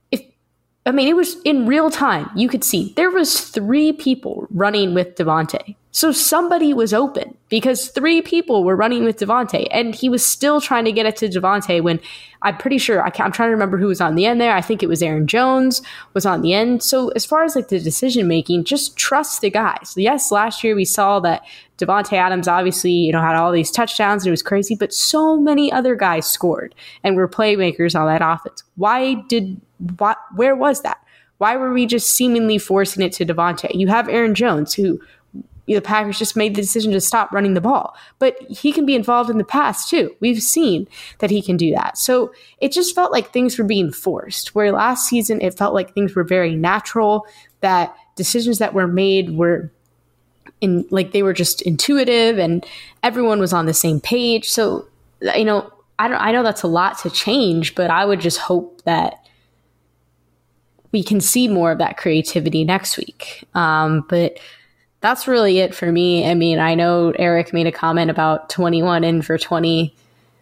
it was in real time. You could see there was 3 people running with Devontae. So somebody was open because 3 people were running with Devontae, and he was still trying to get it to Devontae when I'm pretty sure, I'm trying to remember who was on the end there. I think it was Aaron Jones was on the end. So as far as like the decision making, just trust the guys. Yes, last year we saw that Davante Adams obviously, had all these touchdowns and it was crazy, but so many other guys scored and were playmakers on that offense. Where was that? Why were we just seemingly forcing it to Devontae? You have Aaron Jones, who the Packers just made the decision to stop running the ball, but he can be involved in the pass too. We've seen that he can do that. So it just felt like things were being forced, where last season it felt like things were very natural, that decisions that were made were they were just intuitive and everyone was on the same page. So, I know that's a lot to change, but I would just hope that we can see more of that creativity next week. But that's really it for me. I mean, I know Eric made a comment about 21 in for 20.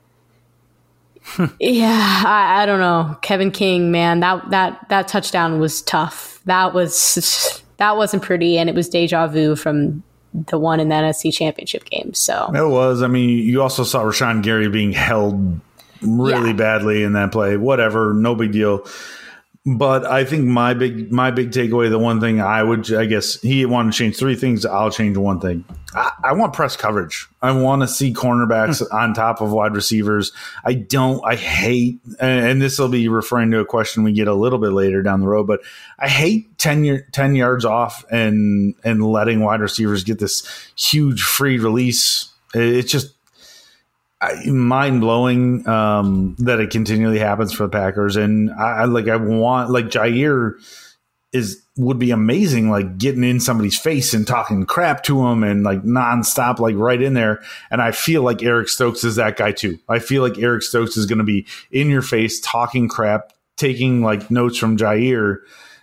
Yeah, I don't know. Kevin King, man, that touchdown was tough. That wasn't pretty, and it was deja vu from the one in the NFC Championship game. So it was. I mean, you also saw Rashawn Gary being held really badly in that play. Whatever, no big deal. But I think my big takeaway, the one thing I guess he wanted to change 3 things. I'll change one thing. I want press coverage. I want to see cornerbacks on top of wide receivers. I hate, and this will be referring to a question we get a little bit later down the road, but I hate 10 yards off and letting wide receivers get this huge free release. It's just mind-blowing that it continually happens for the Packers. And I want Jair would be amazing, like getting in somebody's face and talking crap to them and like nonstop, like right in there. And I feel like Eric Stokes is that guy too. I feel like Eric Stokes is going to be in your face, talking crap, taking like notes from Jair.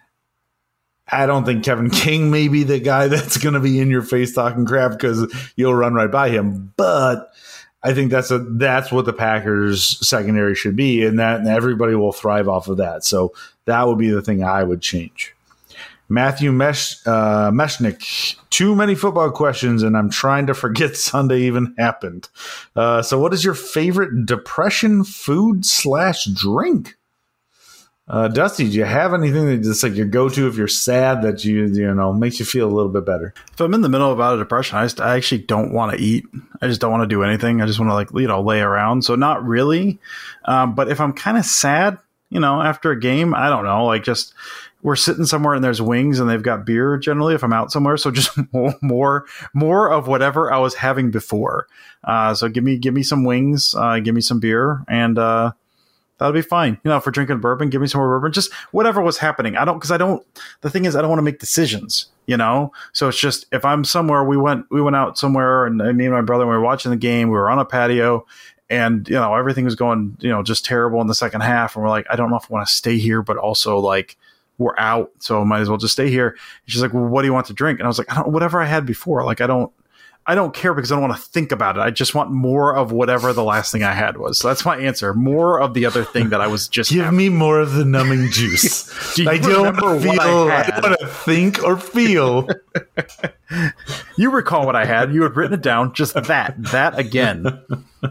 I don't think Kevin King may be the guy that's going to be in your face talking crap because you'll run right by him. But I think that's what the Packers secondary should be, and everybody will thrive off of that. So that would be the thing I would change. Matthew Meshnick, too many football questions, and I'm trying to forget Sunday even happened. So what is your favorite depression food / drink? Dusty, do you have anything that just like your go-to if you're sad that you makes you feel a little bit better? If I'm in the middle of a depression, I actually don't want to eat. I just don't want to do anything. I just want to lay around. So not really. But if I'm kind of sad, after a game, I don't know, just we're sitting somewhere and there's wings and they've got beer generally if I'm out somewhere. So just more of whatever I was having before. So give me some wings, give me some beer, and That'll be fine. For drinking bourbon, give me some more bourbon. Just whatever was happening. The thing is, I don't want to make decisions, So it's just, if I'm somewhere, we went out somewhere, and me and my brother, we were watching the game, we were on a patio, and, everything was going, just terrible in the second half. And we're like, I don't know if I want to stay here, but also like, we're out, so might as well just stay here. And she's like, well, what do you want to drink? And I was like, whatever I had before. Like, I don't care because I don't want to think about it. I just want more of whatever the last thing I had was. So that's my answer. More of the other thing that I was just Give me more of the numbing juice. I don't want to think or feel. You recall what I had. You had written it down. Just that again.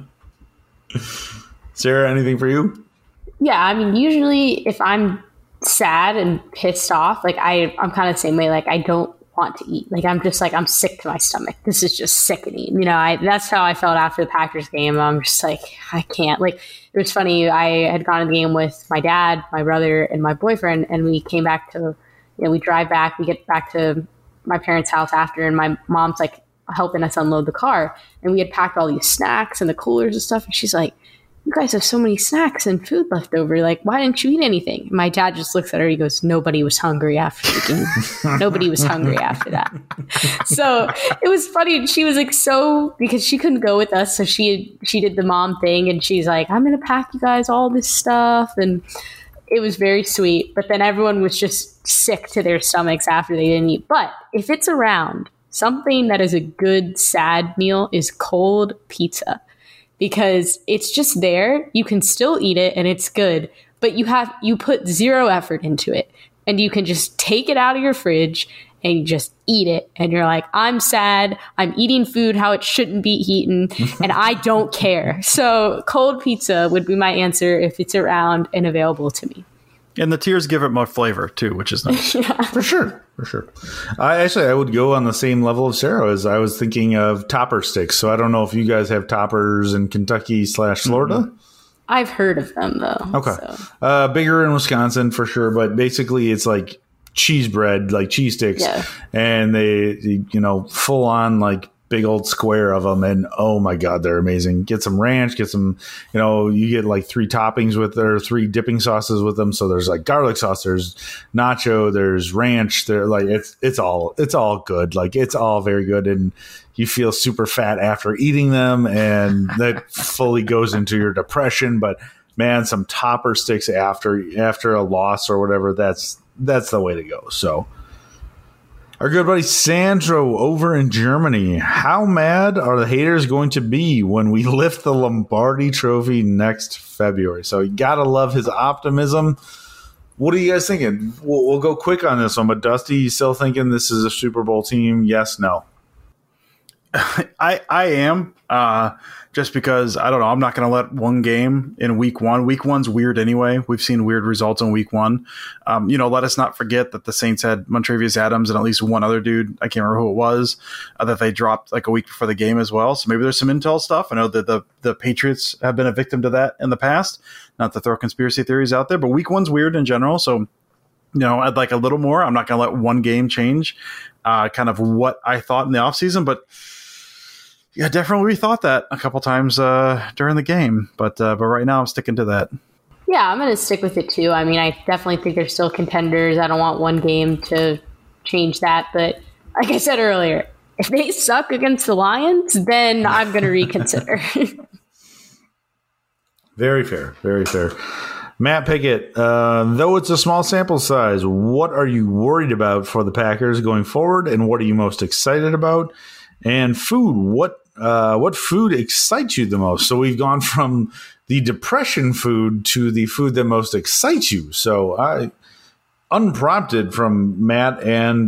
Sarah, anything for you? Yeah, I mean, usually if I'm sad and pissed off, like I'm kind of the same way. Like, I don't want to eat. Like, I'm just like, I'm sick to my stomach. This is just sickening. That's how I felt after the Packers game. I'm just like, I can't. Like, it was funny. I had gone to the game with my dad, my brother, and my boyfriend, and we came back to, we drive back. We get back to my parents' house after, and my mom's like helping us unload the car, and we had packed all these snacks and the coolers and stuff. And she's like, you guys have so many snacks and food left over. Like, why didn't you eat anything? And my dad just looks at her. He goes, nobody was hungry after the game. Nobody was hungry after that. So it was funny. She was like, because she couldn't go with us. So she did the mom thing. And she's like, I'm going to pack you guys all this stuff. And it was very sweet. But then everyone was just sick to their stomachs after they didn't eat. But if it's around, something that is a good, sad meal is cold pizza. Because it's just there. You can still eat it and it's good, but you put zero effort into it, and you can just take it out of your fridge and you just eat it. And you're like, I'm sad. I'm eating food how it shouldn't be eaten, and I don't care. So cold pizza would be my answer if it's around and available to me. And the tears give it more flavor too, which is nice. Yeah. For sure. I would go on the same level of Sarah, as I was thinking of topper sticks. So I don't know if you guys have toppers in Kentucky/Florida. Mm-hmm. I've heard of them though. Okay. So. Bigger in Wisconsin for sure, but basically it's like cheese bread, like cheese sticks, and they full on like big old square of them, and oh my god, they're amazing. Get some ranch, get some, you get like 3 toppings with their 3 dipping sauces with them. So there's like garlic sauce, there's nacho, there's ranch. They're like, it's all good. Like, it's all very good, and you feel super fat after eating them, and that fully goes into your depression. But man, some topper sticks after a loss or whatever, that's the way to go. So. Our good buddy Sandro over in Germany. How mad are the haters going to be when we lift the Lombardi Trophy next February? So you got to love his optimism. What are you guys thinking? We'll go quick on this one, but Dusty, you still thinking this is a Super Bowl team? Yes, no? I am. Just because, I don't know, I'm not going to let one game in week one. Week one's weird anyway. We've seen weird results in week one. Let us not forget that the Saints had Montravius Adams and at least one other dude, I can't remember who it was, that they dropped like a week before the game as well. So maybe there's some intel stuff. I know that the Patriots have been a victim to that in the past. Not to throw conspiracy theories out there, but week one's weird in general. So, I'd like a little more. I'm not going to let one game change kind of what I thought in the offseason, but yeah, definitely rethought that a couple times during the game, but right now I'm sticking to that. Yeah, I'm going to stick with it too. I mean, I definitely think they're still contenders. I don't want one game to change that, but like I said earlier, if they suck against the Lions, then I'm going to reconsider. Very fair, very fair. Matt Pickett, though it's a small sample size, what are you worried about for the Packers going forward, and what are you most excited about? And food, what food excites you the most? So we've gone from the depression food to the food that most excites you. So unprompted from Matt and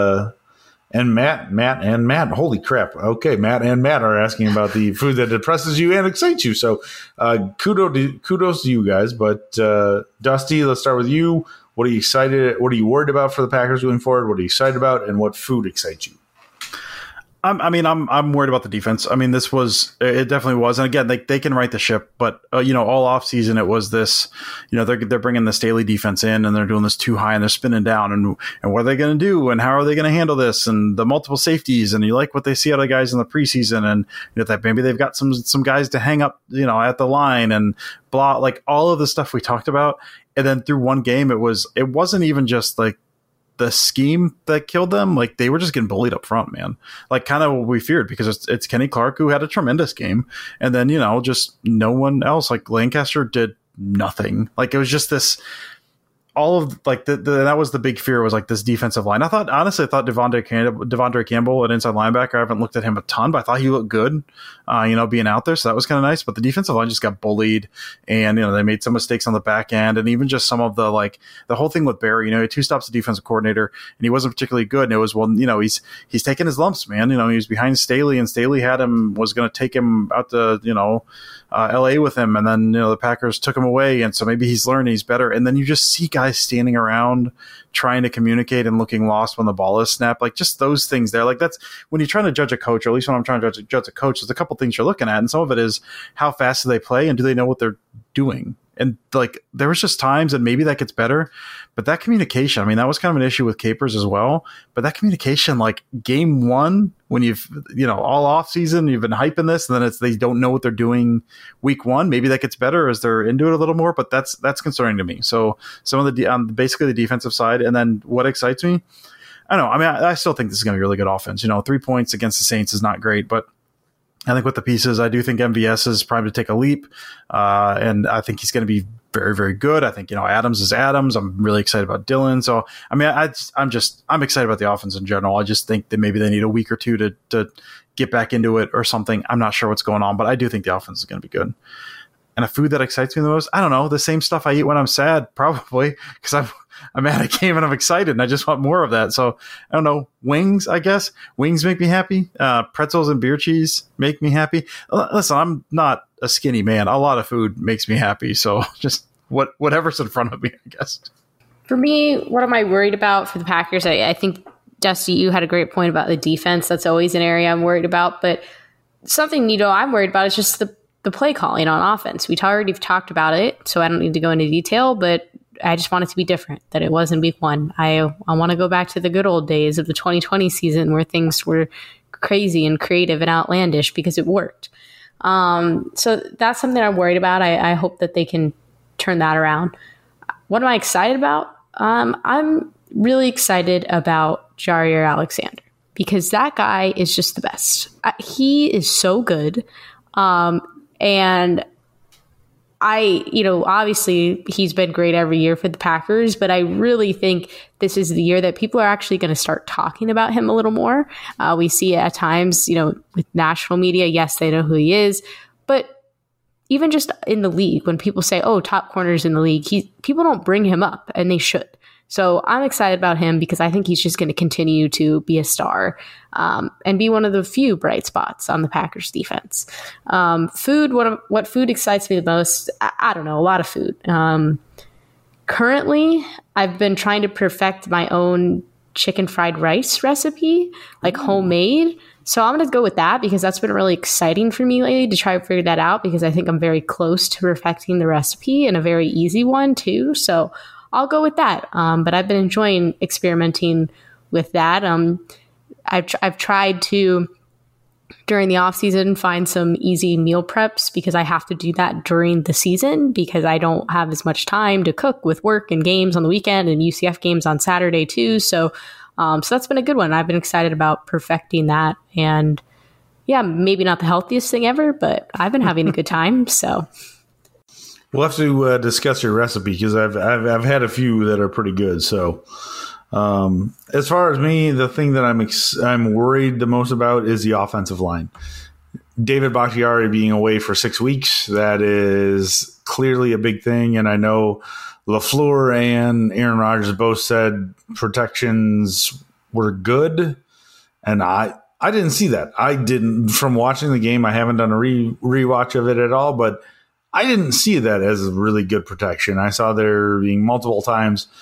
Matt. Holy crap. Okay, Matt and Matt are asking about the food that depresses you and excites you. So kudos to you guys. But Dusty, let's start with you. What are you excited? What are you worried about for the Packers going forward? What are you excited about? And what food excites you? I'm worried about the defense. I mean, it definitely was. And again, they can right the ship, but all off season, it was this, they're bringing the Staley defense in and they're doing this too high and they're spinning down and what are they going to do? And how are they going to handle this? And the multiple safeties, and you like what they see out of guys in the preseason. And that maybe they've got some guys to hang up, at the line and blah, like all of the stuff we talked about. And then through one game, it wasn't even just like the scheme that killed them. Like they were just getting bullied up front, man. Like kind of what we feared, because it's Kenny Clark, who had a tremendous game, and then just no one else. Like Lancaster did nothing. Like it was just this. All of like that was the big fear, was like this defensive line. I thought Devondre Campbell, an inside linebacker, I haven't looked at him a ton, but I thought he looked good, being out there. So that was kind of nice. But the defensive line just got bullied, and they made some mistakes on the back end, and even just some of the whole thing with Barry. He had 2 stops as defensive coordinator, and he wasn't particularly good. And it was he's taking his lumps, man. He was behind Staley, and Staley was going to take him out to LA with him, and then the Packers took him away, and so maybe he's learning, he's better. And then you just see guys standing around trying to communicate and looking lost when the ball is snapped. Like just those things there. Like that's when you're trying to judge a coach, or at least when I'm trying to judge a coach, there's a couple things you're looking at, and some of it is how fast do they play and do they know what they're doing. And like there was just times, and maybe that gets better, but that communication, I mean, that was kind of an issue with Capers as well. But that communication, like game one, when you've all off season, you've been hyping this, and then they don't know what they're doing week one. Maybe that gets better as they're into it a little more, but that's concerning to me. So some of the basically the defensive side, and then what excites me, I don't know. I mean, I still think this is going to be a really good offense. 3 points against the Saints is not great, but I think with the pieces, I do think MVS is primed to take a leap, and I think he's going to be very, very good. I think Adams is Adams. I'm really excited about Dillon. So I mean, I'm excited about the offense in general. I just think that maybe they need a week or two to get back into it or something. I'm not sure what's going on, but I do think the offense is going to be good. And a food that excites me the most, I don't know, the same stuff I eat when I'm sad, probably, because I'm at a game and I'm excited and I just want more of that. So I don't know, wings, I guess. Wings make me happy. Pretzels and beer cheese make me happy. Listen, I'm not a skinny man. A lot of food makes me happy. So just whatever's in front of me, I guess. For me, what am I worried about for the Packers? I think, Dusty, you had a great point about the defense. That's always an area I'm worried about. But something, I'm worried about is just the play calling on offense. We've talked about it, so I don't need to go into detail, but I just want it to be different than it was in week one. I want to go back to the good old days of the 2020 season where things were crazy and creative and outlandish because it worked. So that's something I'm worried about. I hope that they can turn that around. What am I excited about? I'm really excited about Jaire Alexander because that guy is just the best. He is so good. And obviously he's been great every year for the Packers, but I really think this is the year that people are actually going to start talking about him a little more. We see it at times, with national media. Yes, they know who he is, but even just in the league, when people say, oh, top corners in the league, people don't bring him up, and they should. So I'm excited about him because I think he's just going to continue to be a star and be one of the few bright spots on the Packers defense. Food, what food excites me the most? I don't know, a lot of food. Currently, I've been trying to perfect my own chicken fried rice recipe, like homemade. So I'm going to go with that because that's been really exciting for me lately to try to figure that out because I think I'm very close to perfecting the recipe and a very easy one too. So I'll go with that. But I've been enjoying experimenting with that. I've tried to, during the off season, find some easy meal preps because I have to do that during the season because I don't have as much time to cook with work and games on the weekend and UCF games on Saturday too. So that's been a good one. I've been excited about perfecting that. And yeah, maybe not the healthiest thing ever, but I've been having a good time. So we'll have to discuss your recipe because I've had a few that are pretty good. So as far as me, the thing that I'm worried the most about is the offensive line. David Bakhtiari being away for 6 weeks, that is clearly a big thing. And I know LaFleur and Aaron Rodgers both said protections were good. And I didn't see that. I didn't, from watching the game, I haven't done a rewatch of it at all, but I didn't see that as a really good protection. I saw there being multiple times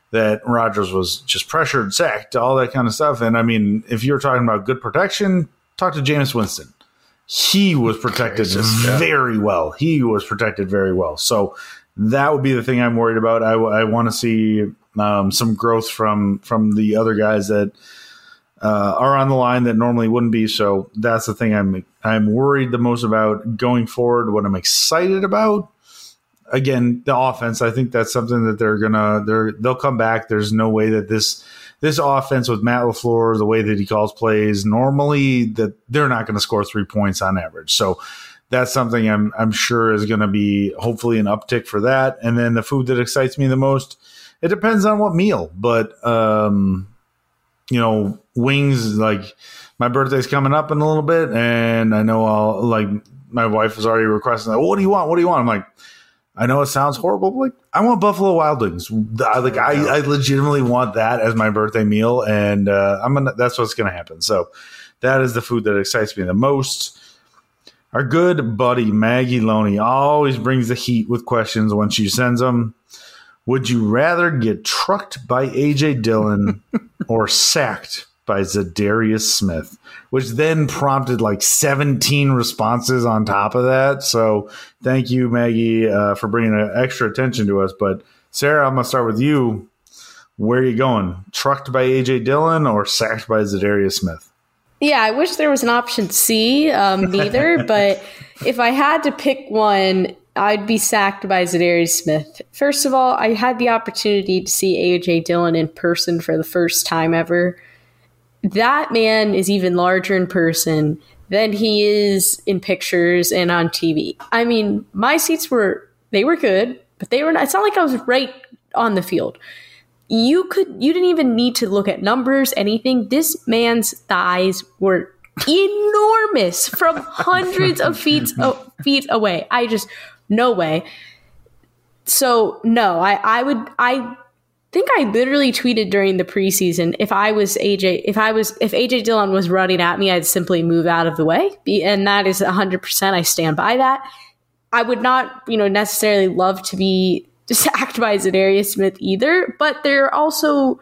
that Rodgers was just pressured, sacked, all that kind of stuff. And I mean, if you're talking about good protection, talk to Jameis Winston. He was protected very well. He was protected very well. So that would be the thing I'm worried about. I want to see some growth from the other guys that are on the line that normally wouldn't be. So that's the thing I'm worried the most about going forward. What I'm excited about, again, the offense. I think that's something that they'll come back. There's no way that this offense with Matt LaFleur, the way that he calls plays, normally that they're not going to score 3 points on average. So that's something I'm sure is going to be hopefully an uptick for that. And then the food that excites me the most, it depends on what meal, but wings, like my birthday's coming up in a little bit, and I know my wife was already requesting, like, what do you want? What do you want? I'm like, I know it sounds horrible, but like, I want Buffalo Wild Wings. I legitimately want that as my birthday meal, and that's what's going to happen. So that is the food that excites me the most. Our good buddy Maggie Loney always brings the heat with questions when she sends them. Would you rather get trucked by A.J. Dillon or sacked by Zadarius Smith? Which then prompted like 17 responses on top of that. So thank you, Maggie, for bringing extra attention to us. But Sarah, I'm going to start with you. Where are you going? Trucked by A.J. Dillon or sacked by Zadarius Smith? Yeah, I wish there was an option C, neither. But if I had to pick one, I'd be sacked by Zadarius Smith. First of all, I had the opportunity to see A.J. Dillon in person for the first time ever. That man is even larger in person than he is in pictures and on TV. I mean, my seats were good, but they were not. It's not like I was right on the field. You didn't even need to look at numbers, anything. This man's thighs were enormous from hundreds of feet away. No way. So no, I think I literally tweeted during the preseason, if AJ Dillon was running at me, I'd simply move out of the way. And that is 100%. I stand by that. I would not, necessarily love to be sacked by Zadarius Smith either, but they're also,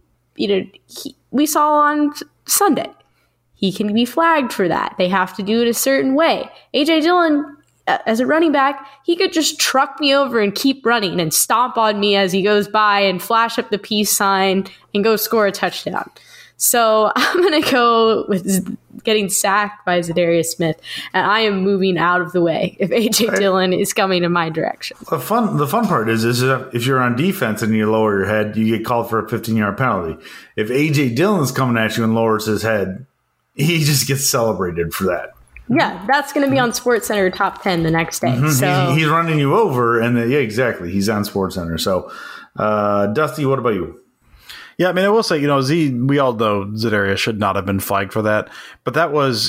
we saw on Sunday, he can be flagged for that. They have to do it a certain way. AJ Dillon, as a running back, he could just truck me over and keep running and stomp on me as he goes by and flash up the peace sign and go score a touchdown. So I'm going to go with getting sacked by Zadarius Smith, and I am moving out of the way if A.J. Dillon is coming in my direction. The fun part is if you're on defense and you lower your head, you get called for a 15-yard penalty. If A.J. Dillon's coming at you and lowers his head, he just gets celebrated for that. Yeah, that's going to be on SportsCenter top 10 the next day. Mm-hmm. So he's running you over, and exactly. He's on SportsCenter. So, Dusty, what about you? Yeah, I mean, I will say, we all know Zadarius should not have been flagged for that, but that was,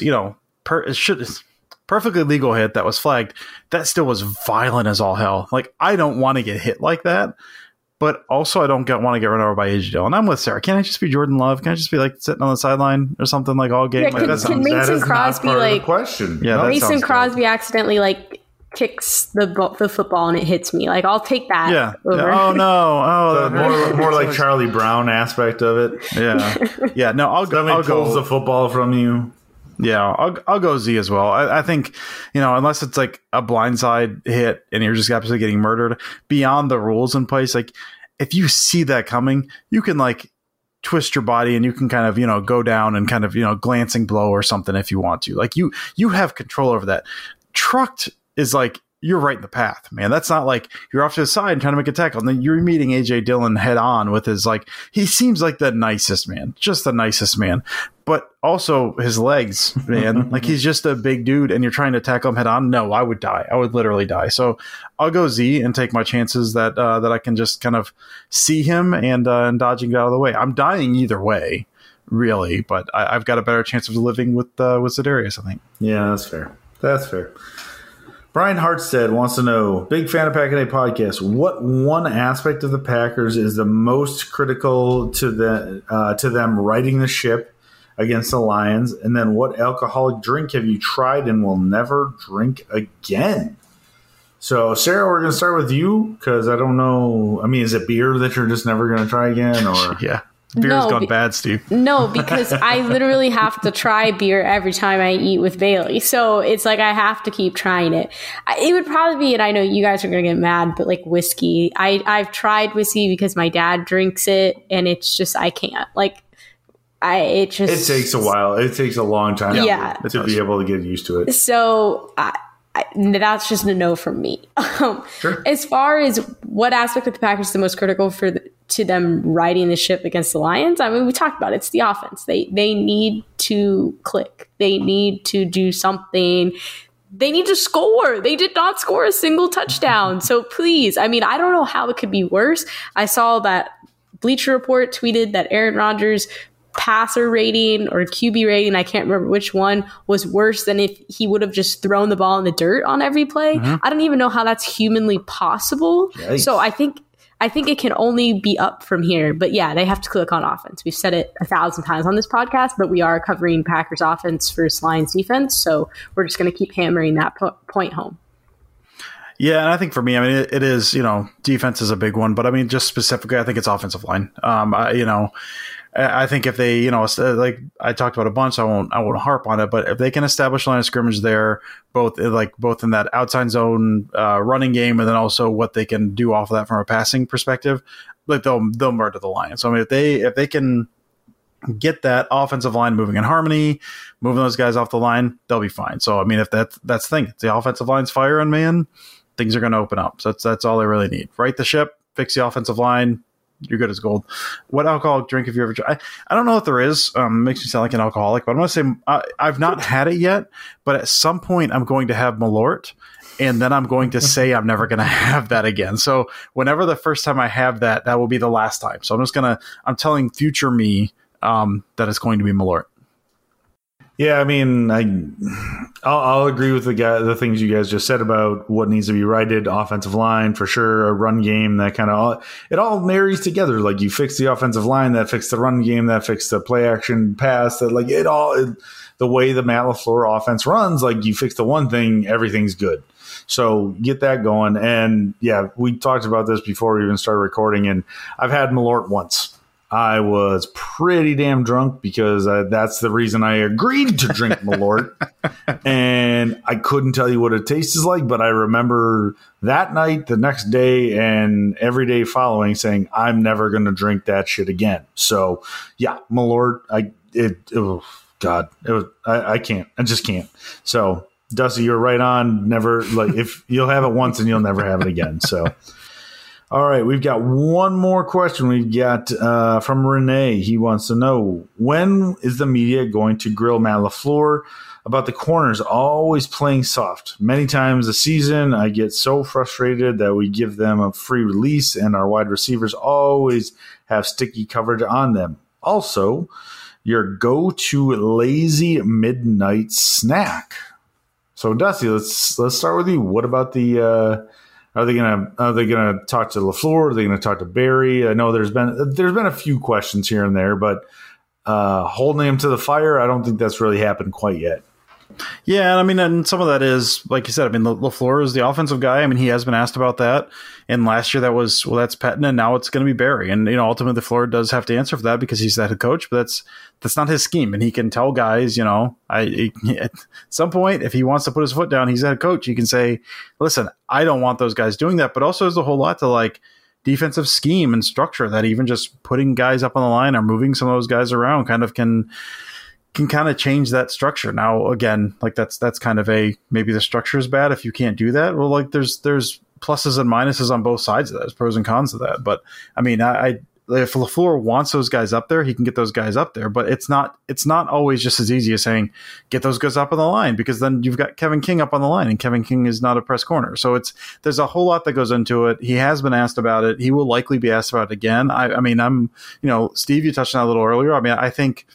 perfectly legal hit that was flagged. That still was violent as all hell. Like, I don't want to get hit like that, but also I don't want to get run over by A.J. Dillon. I'm with Sarah. Can't I just be Jordan Love? Can I just be like sitting on the sideline or something like all game? Yeah, can Mason Crosby question? Yeah, Mason Crosby accidentally kicks the football and it hits me. Like, I'll take that. Yeah. Over. Oh no. Oh, more like Charlie Brown aspect of it. Yeah. Yeah. No, I'll go. Pulls the football from you. Yeah, I'll go Z as well. I think, unless it's like a blindside hit and you're just absolutely getting murdered beyond the rules in place, like if you see that coming, you can like twist your body and you can kind of, go down and kind of, glancing blow or something if you want to. Like you have control over that. Trucked is like, you're right in the path, man. That's not like you're off to the side and trying to make a tackle. And then you're meeting A.J. Dillon head on with his, he seems like the nicest man, just the nicest man, but also his legs, man. Like he's just a big dude and you're trying to tackle him head on. No, I would die. I would literally die. So I'll go Z and take my chances that I can just kind of see him and dodging it out of the way. I'm dying either way, really, but I've got a better chance of living with Zadarius, I think. Yeah, that's fair. That's fair. Brian Hartstead wants to know, big fan of Pack a Day podcast, what one aspect of the Packers is the most critical to them righting the ship against the Lions? And then what alcoholic drink have you tried and will never drink again? So, Sarah, we're going to start with you because I don't know. I mean, is it beer that you're just never going to try again? Or Yeah. Beer's gone bad, Steve. No, because I literally have to try beer every time I eat with Bailey. So it's like I have to keep trying it. It would probably be, and I know you guys are going to get mad, but like whiskey. I've tried whiskey because my dad drinks it, and it's just, I can't. Like, it takes a while. It takes a long time to be able to get used to it. So that's just a no from me. Sure. As far as what aspect of the Packers is the most critical to them riding the ship against the Lions, I mean, we talked about it. It's the offense. They need to click. They need to do something. They need to score. They did not score a single touchdown. So please, I mean, I don't know how it could be worse. I saw that Bleacher Report tweeted that Aaron Rodgers' passer rating or QB rating, I can't remember which one, was worse than if he would have just thrown the ball in the dirt on every play. Mm-hmm. I don't even know how that's humanly possible. Yikes. So I think it can only be up from here. But yeah, they have to click on offense. We've said it 1,000 times on this podcast, but we are covering Packers offense versus Lions defense. So we're just going to keep hammering that point home. Yeah, and I think for me, I mean, it is, defense is a big one, but I mean, just specifically, I think it's offensive line. I think if they, like I talked about a bunch, I won't harp on it, but if they can establish line of scrimmage there, both in that outside zone running game, and then also what they can do off of that from a passing perspective, like they'll murder the Lions. So I mean, if they can get that offensive line moving in harmony, moving those guys off the line, they'll be fine. So I mean, if that's the thing, if the offensive line's firing, man, things are going to open up. So that's all they really need. Right the ship, fix the offensive line. You're good as gold. What alcoholic drink have you ever tried? I don't know if there is. Makes me sound like an alcoholic, but I'm going to say I've not had it yet. But at some point, I'm going to have Malort, and then I'm going to say I'm never going to have that again. So whenever the first time I have that will be the last time. So I'm telling future me that it's going to be Malort. Yeah, I mean, I'll agree with the things you guys just said about what needs to be righted. Offensive line for sure, a run game that kind of it all marries together. Like you fix the offensive line, that fix the run game, that fix the play action pass. That like the way the Matt LaFleur offense runs, like you fix the one thing, everything's good. So get that going. And yeah, we talked about this before we even started recording. And I've had Malort once. I was pretty damn drunk because that's the reason I agreed to drink Malort. And I couldn't tell you what it tastes like, but I remember that night, the next day, and every day following saying, I'm never going to drink that shit again. So, yeah, Malort, I can't. I just can't. So, Dusty, you're right on. Never, like, if you'll have it once and you'll never have it again. So. All right, we've got one more question. We've got from Renee. He wants to know, when is the media going to grill Matt LaFleur about the corners always playing soft? Many times a season, I get so frustrated that we give them a free release and our wide receivers always have sticky coverage on them. Also, your go-to lazy midnight snack. So, Dusty, let's start with you. What about the Are they gonna talk to LaFleur? Are they gonna talk to Barry? I know there's been a few questions here and there, but holding him to the fire, I don't think that's really happened quite yet. Yeah, I mean, and some of that is, like you said, I mean, LaFleur is the offensive guy. I mean, he has been asked about that. And last year that's Pettine, and now it's going to be Barry. And, ultimately LaFleur does have to answer for that because he's the head coach, but that's not his scheme. And he can tell guys, at some point, if he wants to put his foot down, he's the head coach. He can say, listen, I don't want those guys doing that. But also there's a whole lot to like defensive scheme and structure that even just putting guys up on the line or moving some of those guys around kind of can kind of change that structure. Now, again, like that's kind of maybe the structure is bad if you can't do that. Well, like there's pluses and minuses on both sides of that. There's pros and cons to that. But I mean, if LaFleur wants those guys up there, he can get those guys up there. But it's not always just as easy as saying, get those guys up on the line, because then you've got Kevin King up on the line, and Kevin King is not a press corner. So there's a whole lot that goes into it. He has been asked about it. He will likely be asked about it again. I mean, Steve, you touched on it a little earlier. I mean, I think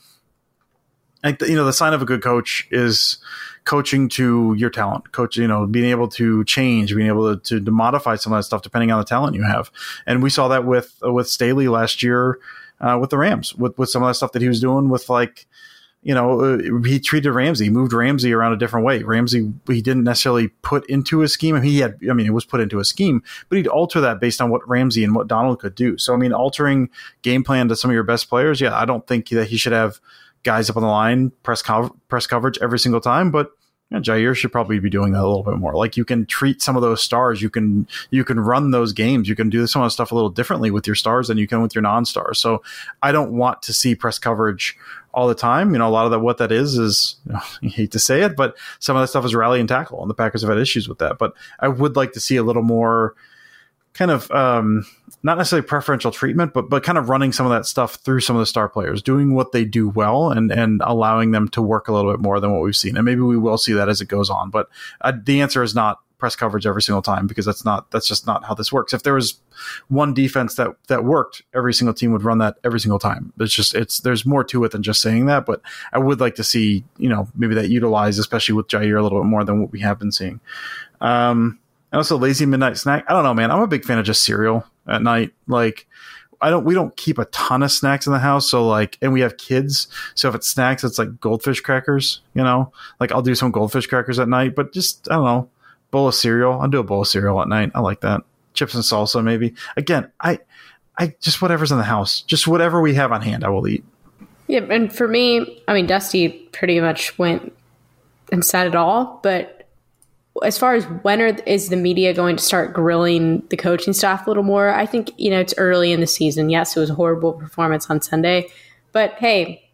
the sign of a good coach is coaching to your talent, being able to change, being able to modify some of that stuff depending on the talent you have. And we saw that with Staley last year with the Rams, with some of that stuff that he was doing with like he treated Ramsey, moved Ramsey around a different way. Ramsey, he didn't necessarily put into a scheme. It was put into a scheme, but he'd alter that based on what Ramsey and what Donald could do. So, altering game plan to some of your best players, I don't think that he should have guys up on the line, press coverage every single time, but Jair should probably be doing that a little bit more. Like, you can treat some of those stars. You can run those games. You can do some of the stuff a little differently with your stars than you can with your non-stars. So I don't want to see press coverage all the time. A lot of what that is I hate to say it, but some of that stuff is rally and tackle, and the Packers have had issues with that. But I would like to see a little more kind of not necessarily preferential treatment, but kind of running some of that stuff through some of the star players, doing what they do well and allowing them to work a little bit more than what we've seen. And maybe we will see that as it goes on. But the answer is not press coverage every single time, because that's just not how this works. If there was one defense that worked, every single team would run that every single time. There's more to it than just saying that, but I would like to see, maybe that utilized, especially with Jair, a little bit more than what we have been seeing. And also lazy midnight snack. I don't know, man. I'm a big fan of just cereal at night. Like, we don't keep a ton of snacks in the house. So and we have kids. So if it's snacks, it's like goldfish crackers, like I'll do some goldfish crackers at night, but just, I don't know, bowl of cereal. I'll do a bowl of cereal at night. I like that. Chips and salsa, maybe. Again, I just whatever's in the house, just whatever we have on hand, I will eat. Yeah. And for me, Dusty pretty much went and said it all, but as far as when is the media going to start grilling the coaching staff a little more, I think, it's early in the season. Yes, it was a horrible performance on Sunday. But, hey,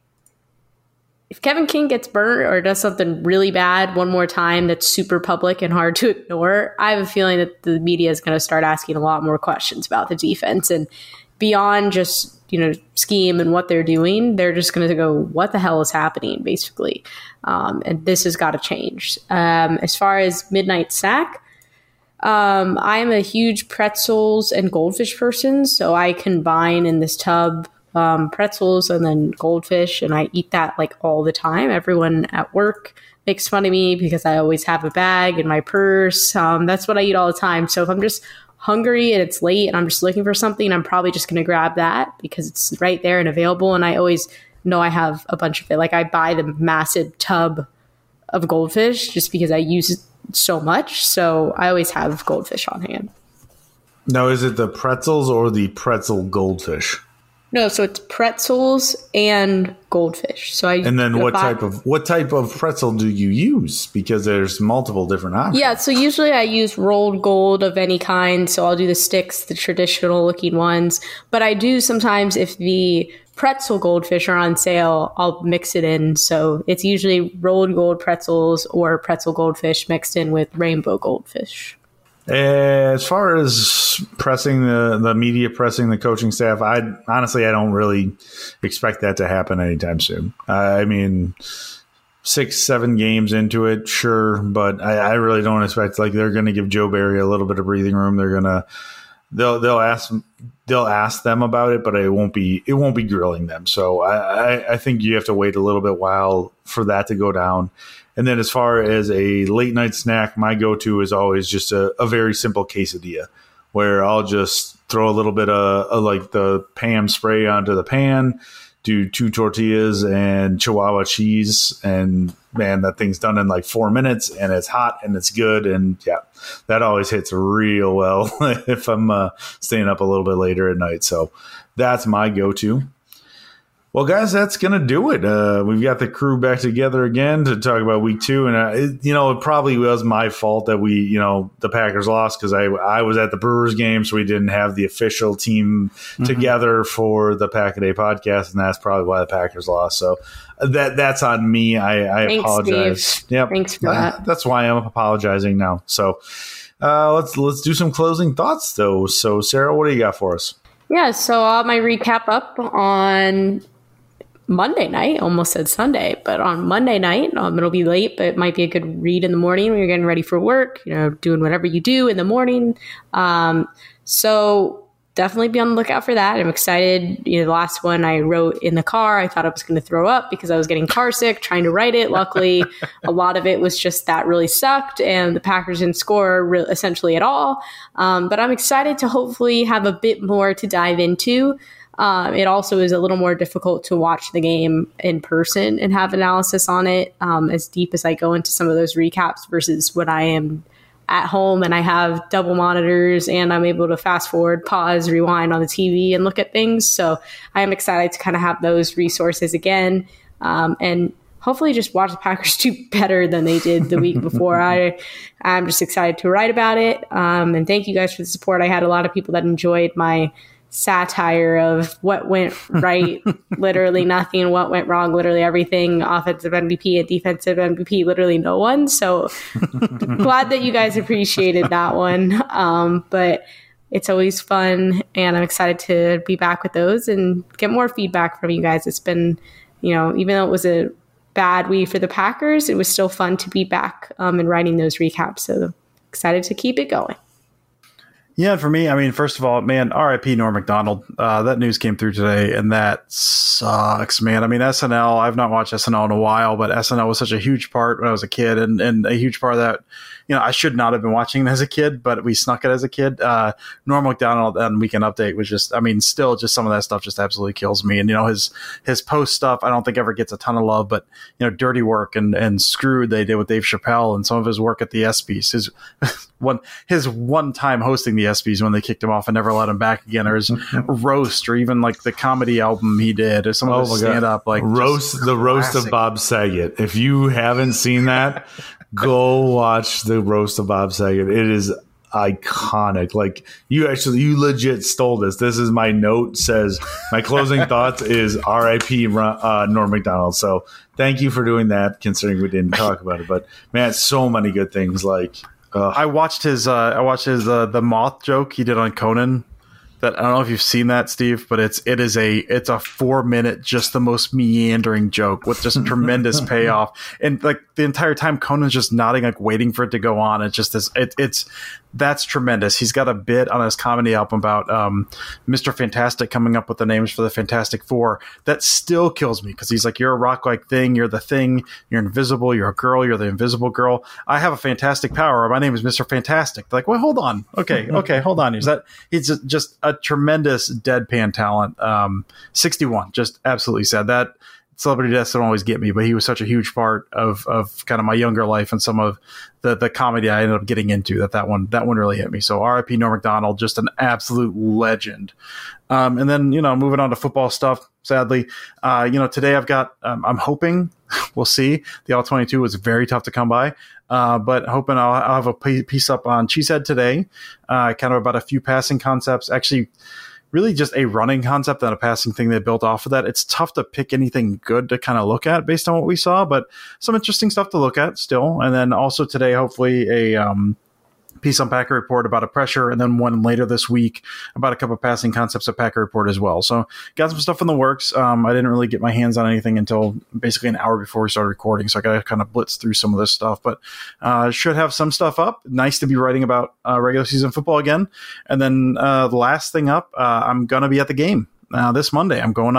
if Kevin King gets burnt or does something really bad one more time that's super public and hard to ignore, I have a feeling that the media is going to start asking a lot more questions about the defense. And beyond just, scheme and what they're doing, they're just going to go, what the hell is happening, basically? And this has got to change. As far as midnight snack, I am a huge pretzels and goldfish person, so I combine in this tub pretzels and then goldfish, and I eat that all the time. Everyone at work makes fun of me because I always have a bag in my purse. That's what I eat all the time. So if I'm just hungry and it's late and I'm just looking for something, I'm probably just going to grab that because it's right there and available. And I always know I have a bunch of it. Like, I buy the massive tub of goldfish just because I use it so much. So I always have goldfish on hand. Now, is it the pretzels or the pretzel goldfish? No, so it's pretzels and goldfish. And then what type of pretzel do you use? Because there's multiple different options. Yeah, so usually I use rolled gold of any kind. So I'll do the sticks, the traditional looking ones. But I do sometimes, if the pretzel goldfish are on sale, I'll mix it in. So it's usually rolled gold pretzels or pretzel goldfish mixed in with rainbow goldfish. As far as pressing the media, pressing the coaching staff, I don't really expect that to happen anytime soon. 6-7 games into it, sure, but I really don't expect they're going to give Joe Barry a little bit of breathing room. They'll ask them about it, but it won't be grilling them. So I think you have to wait a little bit while for that to go down. And then as far as a late night snack, my go-to is always just a very simple quesadilla, where I'll just throw a little bit of the Pam spray onto the pan, do 2 tortillas and Chihuahua cheese, and man, that thing's done in 4 minutes, and it's hot and it's good. And yeah, that always hits real well if I'm staying up a little bit later at night. So that's my go-to. Well, guys, that's going to do it. We've got the crew back together again to talk about week 2. And, it probably was my fault that the Packers lost, because I was at the Brewers game, so we didn't have the official team together for the Pack-A-Day podcast, and that's probably why the Packers lost. So that's on me. I Thanks, apologize. Steve. Yep. Thanks for that. That's why I'm apologizing now. So let's do some closing thoughts, though. So, Sarah, what do you got for us? Yeah, so I'll have my recap up on Monday night. Almost said Sunday, but on Monday night. It'll be late, but it might be a good read in the morning when you're getting ready for work, doing whatever you do in the morning. So definitely be on the lookout for that. I'm excited. The last one I wrote in the car, I thought I was going to throw up because I was getting car sick trying to write it. Luckily, a lot of it was just that really sucked, and the Packers didn't score essentially at all. But I'm excited to hopefully have a bit more to dive into. It also is a little more difficult to watch the game in person and have analysis on it as deep as I go into some of those recaps versus when I am at home and I have double monitors and I'm able to fast forward, pause, rewind on the TV and look at things. So I am excited to kind of have those resources again and hopefully just watch the Packers do better than they did the week before. I'm just excited to write about it. And thank you guys for the support. I had a lot of people that enjoyed my satire of what went right, literally nothing, what went wrong, literally everything, offensive MVP and defensive MVP, literally no one. So glad that you guys appreciated that one. But it's always fun, and I'm excited to be back with those and get more feedback from you guys. It's been, even though it was a bad week for the Packers, it was still fun to be back and writing those recaps. So excited to keep it going. Yeah, for me, I mean, first of all, man, RIP Norm Macdonald. That news came through today, and that sucks, man. I mean, SNL, I've not watched SNL in a while, but SNL was such a huge part when I was a kid, and a huge part of that, I should not have been watching it as a kid, but we snuck it as a kid. Norm Macdonald on Weekend Update was just, still just some of that stuff just absolutely kills me. And, his post stuff, I don't think ever gets a ton of love, but, Dirty Work and Screwed they did with Dave Chappelle and some of his work at the ESPYs, his one time hosting the ESPYs when they kicked him off and never let him back again, or his roast, or even like the comedy album he did, or some of his stand up, like roast of Bob Saget. If you haven't seen that, go watch the roast of Bob Saget. It is iconic. Like you legit stole this. This is my note, says my closing thoughts is RIP Norm Macdonald. So thank you for doing that, considering we didn't talk about it. But man, so many good things. Like I watched his the moth joke he did on Conan. That I don't know if you've seen that, Steve, but it's a 4 minute, just the most meandering joke with just a tremendous payoff. And like the entire time Conan's just nodding, like waiting for it to go on. It's just this, that's tremendous. He's got a bit on his comedy album about Mr. Fantastic coming up with the names for the Fantastic Four. That still kills me because he's like, you're a rock-like thing, you're the thing, you're invisible, you're a girl, you're the invisible girl. I have a fantastic power. My name is Mr. Fantastic. They're like, well, hold on. Okay, hold on. He's just a tremendous deadpan talent. 61, just absolutely sad. That celebrity deaths don't always get me, but he was such a huge part of kind of my younger life and some of the comedy I ended up getting into. That one really hit me. So RIP Norm Macdonald, just an absolute legend. And then, moving on to football stuff, sadly, today I've got, I'm hoping, we'll see. The All-22 was very tough to come by, but hoping I'll have a piece up on Cheesehead today, kind of about a few passing concepts. Actually, really just a running concept and a passing thing they built off of that. It's tough to pick anything good to kind of look at based on what we saw, but some interesting stuff to look at still. And then also today, hopefully a piece on Packer Report about a pressure, and then one later this week about a couple of passing concepts at Packer Report as well. So got some stuff in the works. I didn't really get my hands on anything until basically an hour before we started recording, so I got to kind of blitz through some of this stuff, but should have some stuff up. Nice to be writing about regular season football again. And then the last thing up, I'm going to be at the game. This Monday, I'm going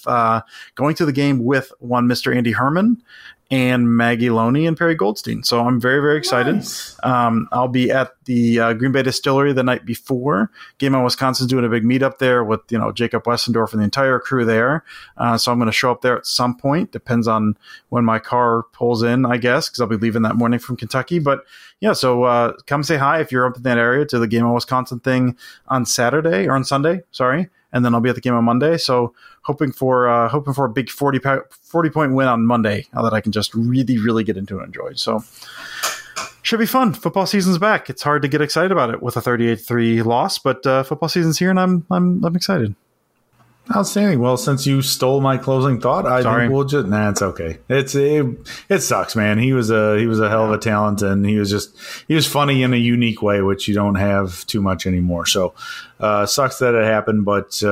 to the game with one Mr. Andy Herman and Maggie Loney and Perry Goldstein. So I'm very, very excited. Nice. I'll be at the Green Bay Distillery the night before. Game on Wisconsin's doing a big meetup there with, Jacob Westendorf and the entire crew there. So I'm going to show up there at some point. Depends on when my car pulls in, I guess, because I'll be leaving that morning from Kentucky. But yeah, so come say hi if you're up in that area to the Game on Wisconsin thing on Sunday, and then I'll be at the game on Monday. So hoping for a big 40-point win on Monday, now that I can just really, really get into it and enjoy. So should be fun. Football season's back. It's hard to get excited about it with a 38-3 loss, but football season's here, and I'm excited. Outstanding. Well, since you stole my closing thought, I think we'll just it's okay. It sucks, man. He was a hell of a talent, and he was funny in a unique way, which you don't have too much anymore. So sucks that it happened, but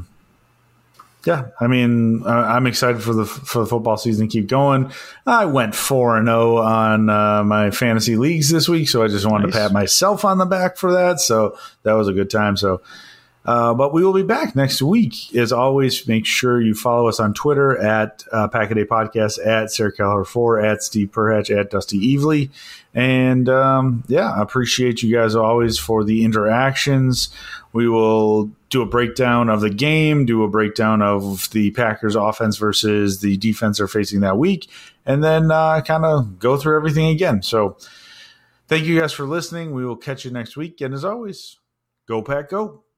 yeah, I mean, I'm excited for the football season to keep going. I went 4-0 on my fantasy leagues this week, so I just wanted to pat myself on the back for that. So that was a good time. So But we will be back next week. As always, make sure you follow us on Twitter at Pack-A-Day Podcast, at Sarah Keller 4, at Steve Perhatch, at Dusty Evely. And I appreciate you guys always for the interactions. We will do a breakdown of the game, do a breakdown of the Packers offense versus the defense they're facing that week, and then kind of go through everything again. So thank you guys for listening. We will catch you next week. And as always, go Pack, go.